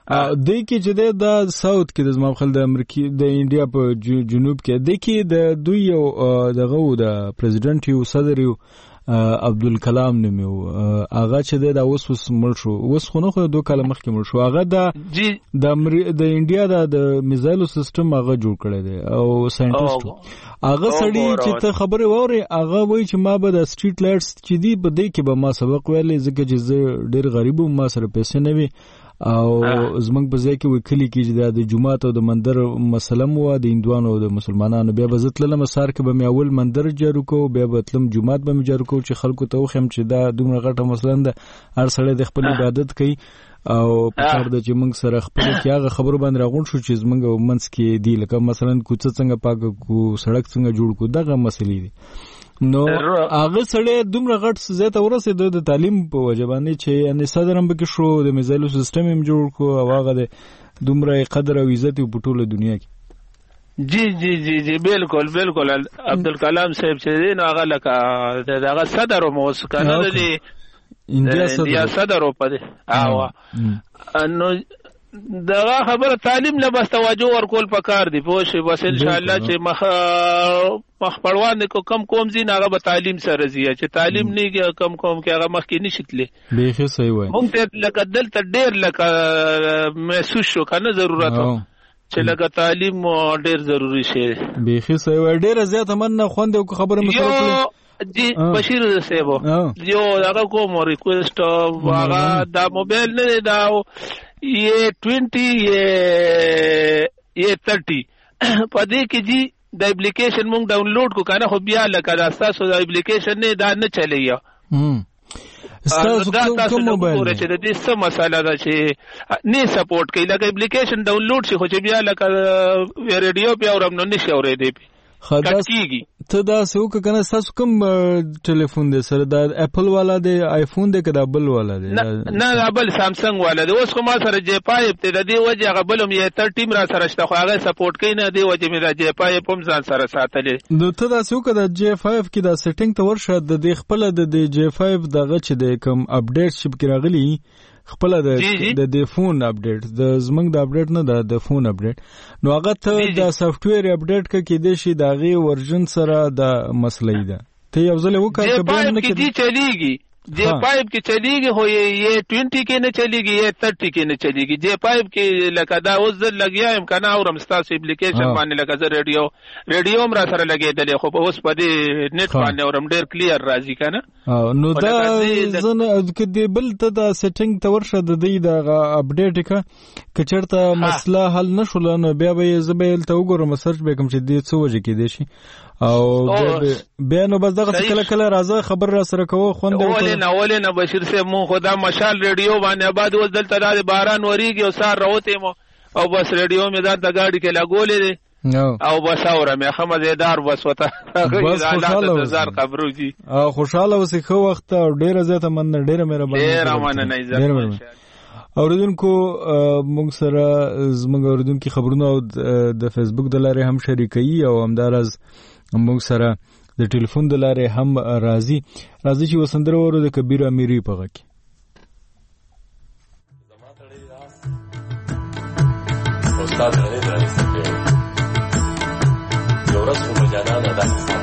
[SPEAKER 1] د کې چې د ساوث کې د زموږ خل د امریکا د انډیا په جنوب کې د کې د دوی یو دغه د پریزیدنت یو صدر یو عبدالکلام نومو هغه چې د اوس وس مړ شو اوس خو نه خو دوه کاله مخکې مړ شو هغه د د د انډیا د میزایل سیستم هغه جوړ کړی دی او ساينټیسټ هغه سړی چې ته خبره ووري هغه وایي چې ما به د سټریټ لایټس چې دی په دې کې به ما سبق ویلې ځکه چې زه ډېر غریب وم ما سره پیسې نه وي او زمنګ په ځای کې وکړي کې د جمعات او د مندر مسله مو د هندوانو او د مسلمانانو بیا به زتل مسار کې به مې اول مندر جارو کو بیا به تلم جمعات به مې جارو کو چې خلکو ته وخم چې دا دومره غټه مثلا د هر سړی د خپل عبادت کوي او په کار د چې موږ سره خپل کې هغه خبرو باندې راغون شو چې زمنګ منځ کې دی لکه مثلا کوڅه څنګه پاک کو سړک څنګه جوړ کو دغه مسلې دي نو هغه سړی دومره غټ زیاته ورسېد د تعلیم په وجه باندې چې یعنی صدر هم پکې شو د میزایلو سیستم هم جوړ کو او هغه د دومره قدر او عزت په ټوله دنیا کې
[SPEAKER 18] جی جی جی جی بالکل بالکل عبدالکلام صاحب چې دی نو هغه لکه دغه صدر مو اوس کنه دی انډیا صدر په دی او نو دغه خبره تعلیم له بس توجه ورکول پکار دی پوه شي بس ان شاء الله چې مخ مخ پړوان کو کم کوم زین هغه به تعلیم سره زیه چې تعلیم نه کم کوم کې هغه مخ کې نشتلې
[SPEAKER 1] به صحیح وای
[SPEAKER 18] مونږ ته لکه دلته ډیر لکه محسوس شو کنه ضرورت چې لکه تعلیم ډیر ضروری شي
[SPEAKER 1] به صحیح وای ډیر زیات مننه خوند او خبره
[SPEAKER 18] مسله جی بشیر صاحب یو هغه کوم ریکوست هغه دا موبایل نه دا یہ ٹوینٹی یہ یہ تھرٹی پدې کې جی د اپلیکیشن مونږ ډاونلوډ کو کنه خو بیا لکه راستا سو د اپلیکیشن نه دا نه چلیږي
[SPEAKER 1] ستاسو کوم موبایل
[SPEAKER 18] چې د دې څه مسله ده چې نه سپورټ کوي لکه اپلیکیشن ډاونلوډ شي خو چې بیا لکه ریډیو په اورم نه نشي اورېدې
[SPEAKER 1] خلاص ته دا څوک کنه تاسو کوم ټلیفون دی سره دا اپل والا دی آیفون دی کدا بل والا دی
[SPEAKER 18] نه نه بل سامسنګ والا دی اوس کوم سره جی پایپ ته د دې وجه غبلم یې تر ټیم را سره شته خو هغه سپورټ کوي نه دی وجه مې د جی پایپ هم ځان سره ساتلې
[SPEAKER 1] نو ته دا څوک د جی پنځه کې دا سیټینګ ته ورشه د دې خپل د جی پنځه دغه چې د کوم اپډیټ شپ کې راغلی خپل د د فون اپډیټ د زمنګ د اپډیټ نه د د فون اپډیټ نو هغه ته د سافټویر اپډیټ ک کې د شي د غي ورژن سره د مسلې ده ته یو ځل وکړه
[SPEAKER 18] چې به نه کې چلیږي جی پایپ کې چلیږي خو یہ ट्वेंटी کې نه چلیږي یہ थर्टी کې نه چلیږي جی پایپ کې لکه دا اوس ځل لګیا ام کنه اورم ستاسو اپلیکیشن باندې لکه زه ریډیو ریډیو هم را سره لګیدل خو اوس په دې نت باندې اورم ډیر کلیر راځي کنه
[SPEAKER 1] نو دا زنه کدی بل ته دا سیټینګ ته ورشه د دې د اپډیټ کا کچرته مسله حل نشول نو بیا به زبېل ته وګورم سرچ به کوم چې دې څه وجه کې دي شي او بیا نو بس دغه کله کله راځه خبر را سره کوو خوند
[SPEAKER 18] نه ولې نه بشیر صاحب مون خدا مشال ریډیو باندې آباد وز دلته د باران وریږي او سار راوته مو او بس ریډیو مې دا د گاډي کې لګولې دي او بس اورم یې خمزیدار بس وته
[SPEAKER 1] بس خوشاله
[SPEAKER 18] زار خبرو جی
[SPEAKER 1] او خوشاله وسې خو وخت ډیره زیاته من ډیره مهرباني
[SPEAKER 18] ډیره مننه عزت
[SPEAKER 1] اوریدونکو موږ سره زموږ اوریدونکو خبرونه د فیسبوک د لارې هم شریکي او همدارز موږ سره د ټلیفون د لارې هم راځي راځي چې وسندره ورو د کبیر امیری په غږ
[SPEAKER 9] استاد غنی درنی سپیو یو ورځ خو مجانانه داسې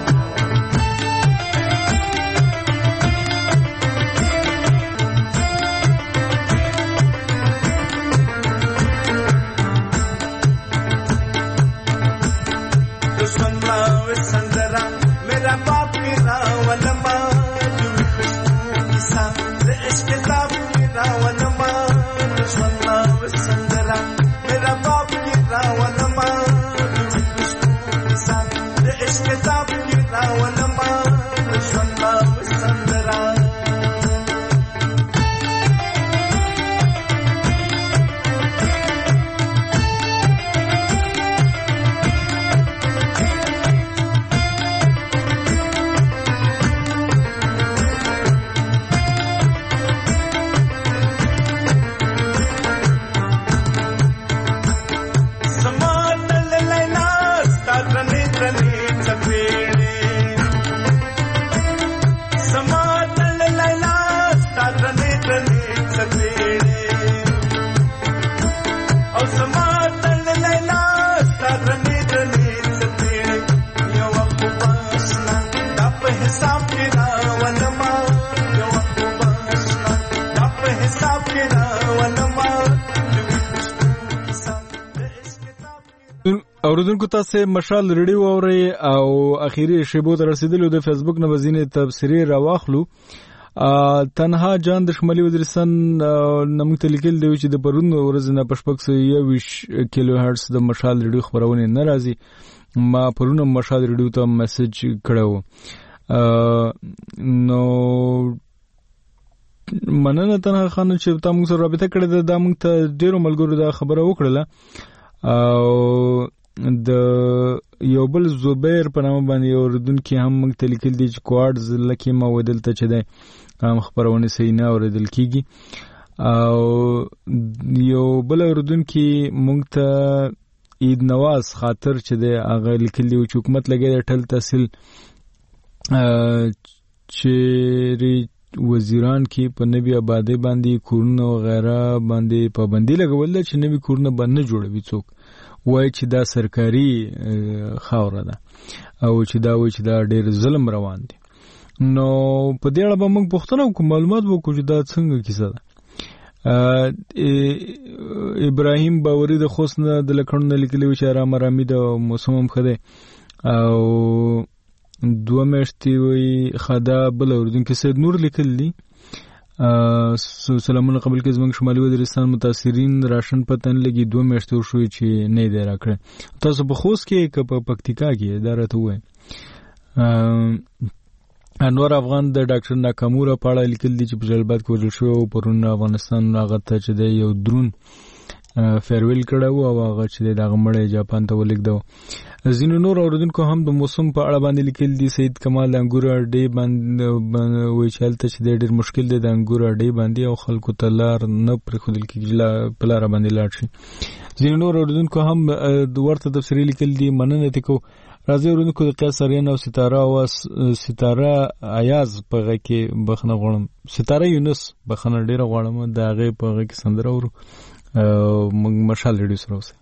[SPEAKER 15] When
[SPEAKER 1] اوریدونکو تاسو مشال ریډیو اوري او اخیری شیبو تر رسیدلو د فیسبوک نه وزینې تبصری راواخلو. تنها جان د شمالي وزیرستان نمو ته لیکل دی چې د پرون ورځ نه پشپک سو یو کیلو هرتز د مشال ریډیو خبرونه نه راځي. ما پرون مشال ریډیو ته میسج کړو. نو مننه تنها خان چې تاسو سره رابطه کړې ده. دا موږ ته ډیرو ملګرو دا خبره وکړه او د یو بل زبیر په نامه باندې اوریدونکو هم موږ ته لیکل دي چې کوارډز لکه ما ودلته چې ده هم خبرونه صحیح نه اوریدل کیږي. او یو بل اوریدونکو موږ ته عید نواز خاطر چې ده هغه لیکل دي چې حکومت لګي ټل تحصیل چې وزیران کې په نوی آبادی باندې کورونه او غیره باندې پابندي لګول چې نوی کورونه باندې جوړوي څوک وای چې دا سرکاري خاوره ده او چې دا وای چې دا ډېر ظلم روان دي. نو په دې اړه به موږ پوښتنه وکړو معلومات وکړو چې دا څنګه کیسه ده. ابراهیم باوري د خوست نه د لکړو لیکلي و چې آرام آرامي د موسم هم خده او دوه میاشتې وي خدا بل اوریدونکو سید نور لیکل دي. سلامونه قبل کې زموږ شمالي وزیرستان متاثرین راشن پتن لګي دوه میاشتې شوې چې نه دی راکړه. تاسو په خوست کې که په پکتیکا کې دا راته وایي. انور افغان د ډاکټر ناکامورا په اړه لیکل دي چې په جلال آباد کې وژل شوی او پرون افغانستان هغه ته چې د یو درون فیرویل کړه او هغه چې دغه مړی جاپان ته ولیکدو. ځینو نور اوریدونکو هم د موسم په اړه باندې لیکل دي. سید کمال د انګور اډې باندې وایي چې هلته چې ډېر مشکل دی د انګور اډې باندې او خلکو ته لار نه پرېښودل کېږي په لاره باندې لاړ شي. ځینو نور اوریدونکو هم ورته تفسیري لیکل دي. مننه دې کوو. راځي اوریدونکو د قیاس سریان او ستاره او ستاره ایاز په غږ کې بخنه غواړم. ستاره یونس بخنه ډېره غواړم د هغې په غږ کې سندره اورو. موږ مشال ریډیو سره اوسئ.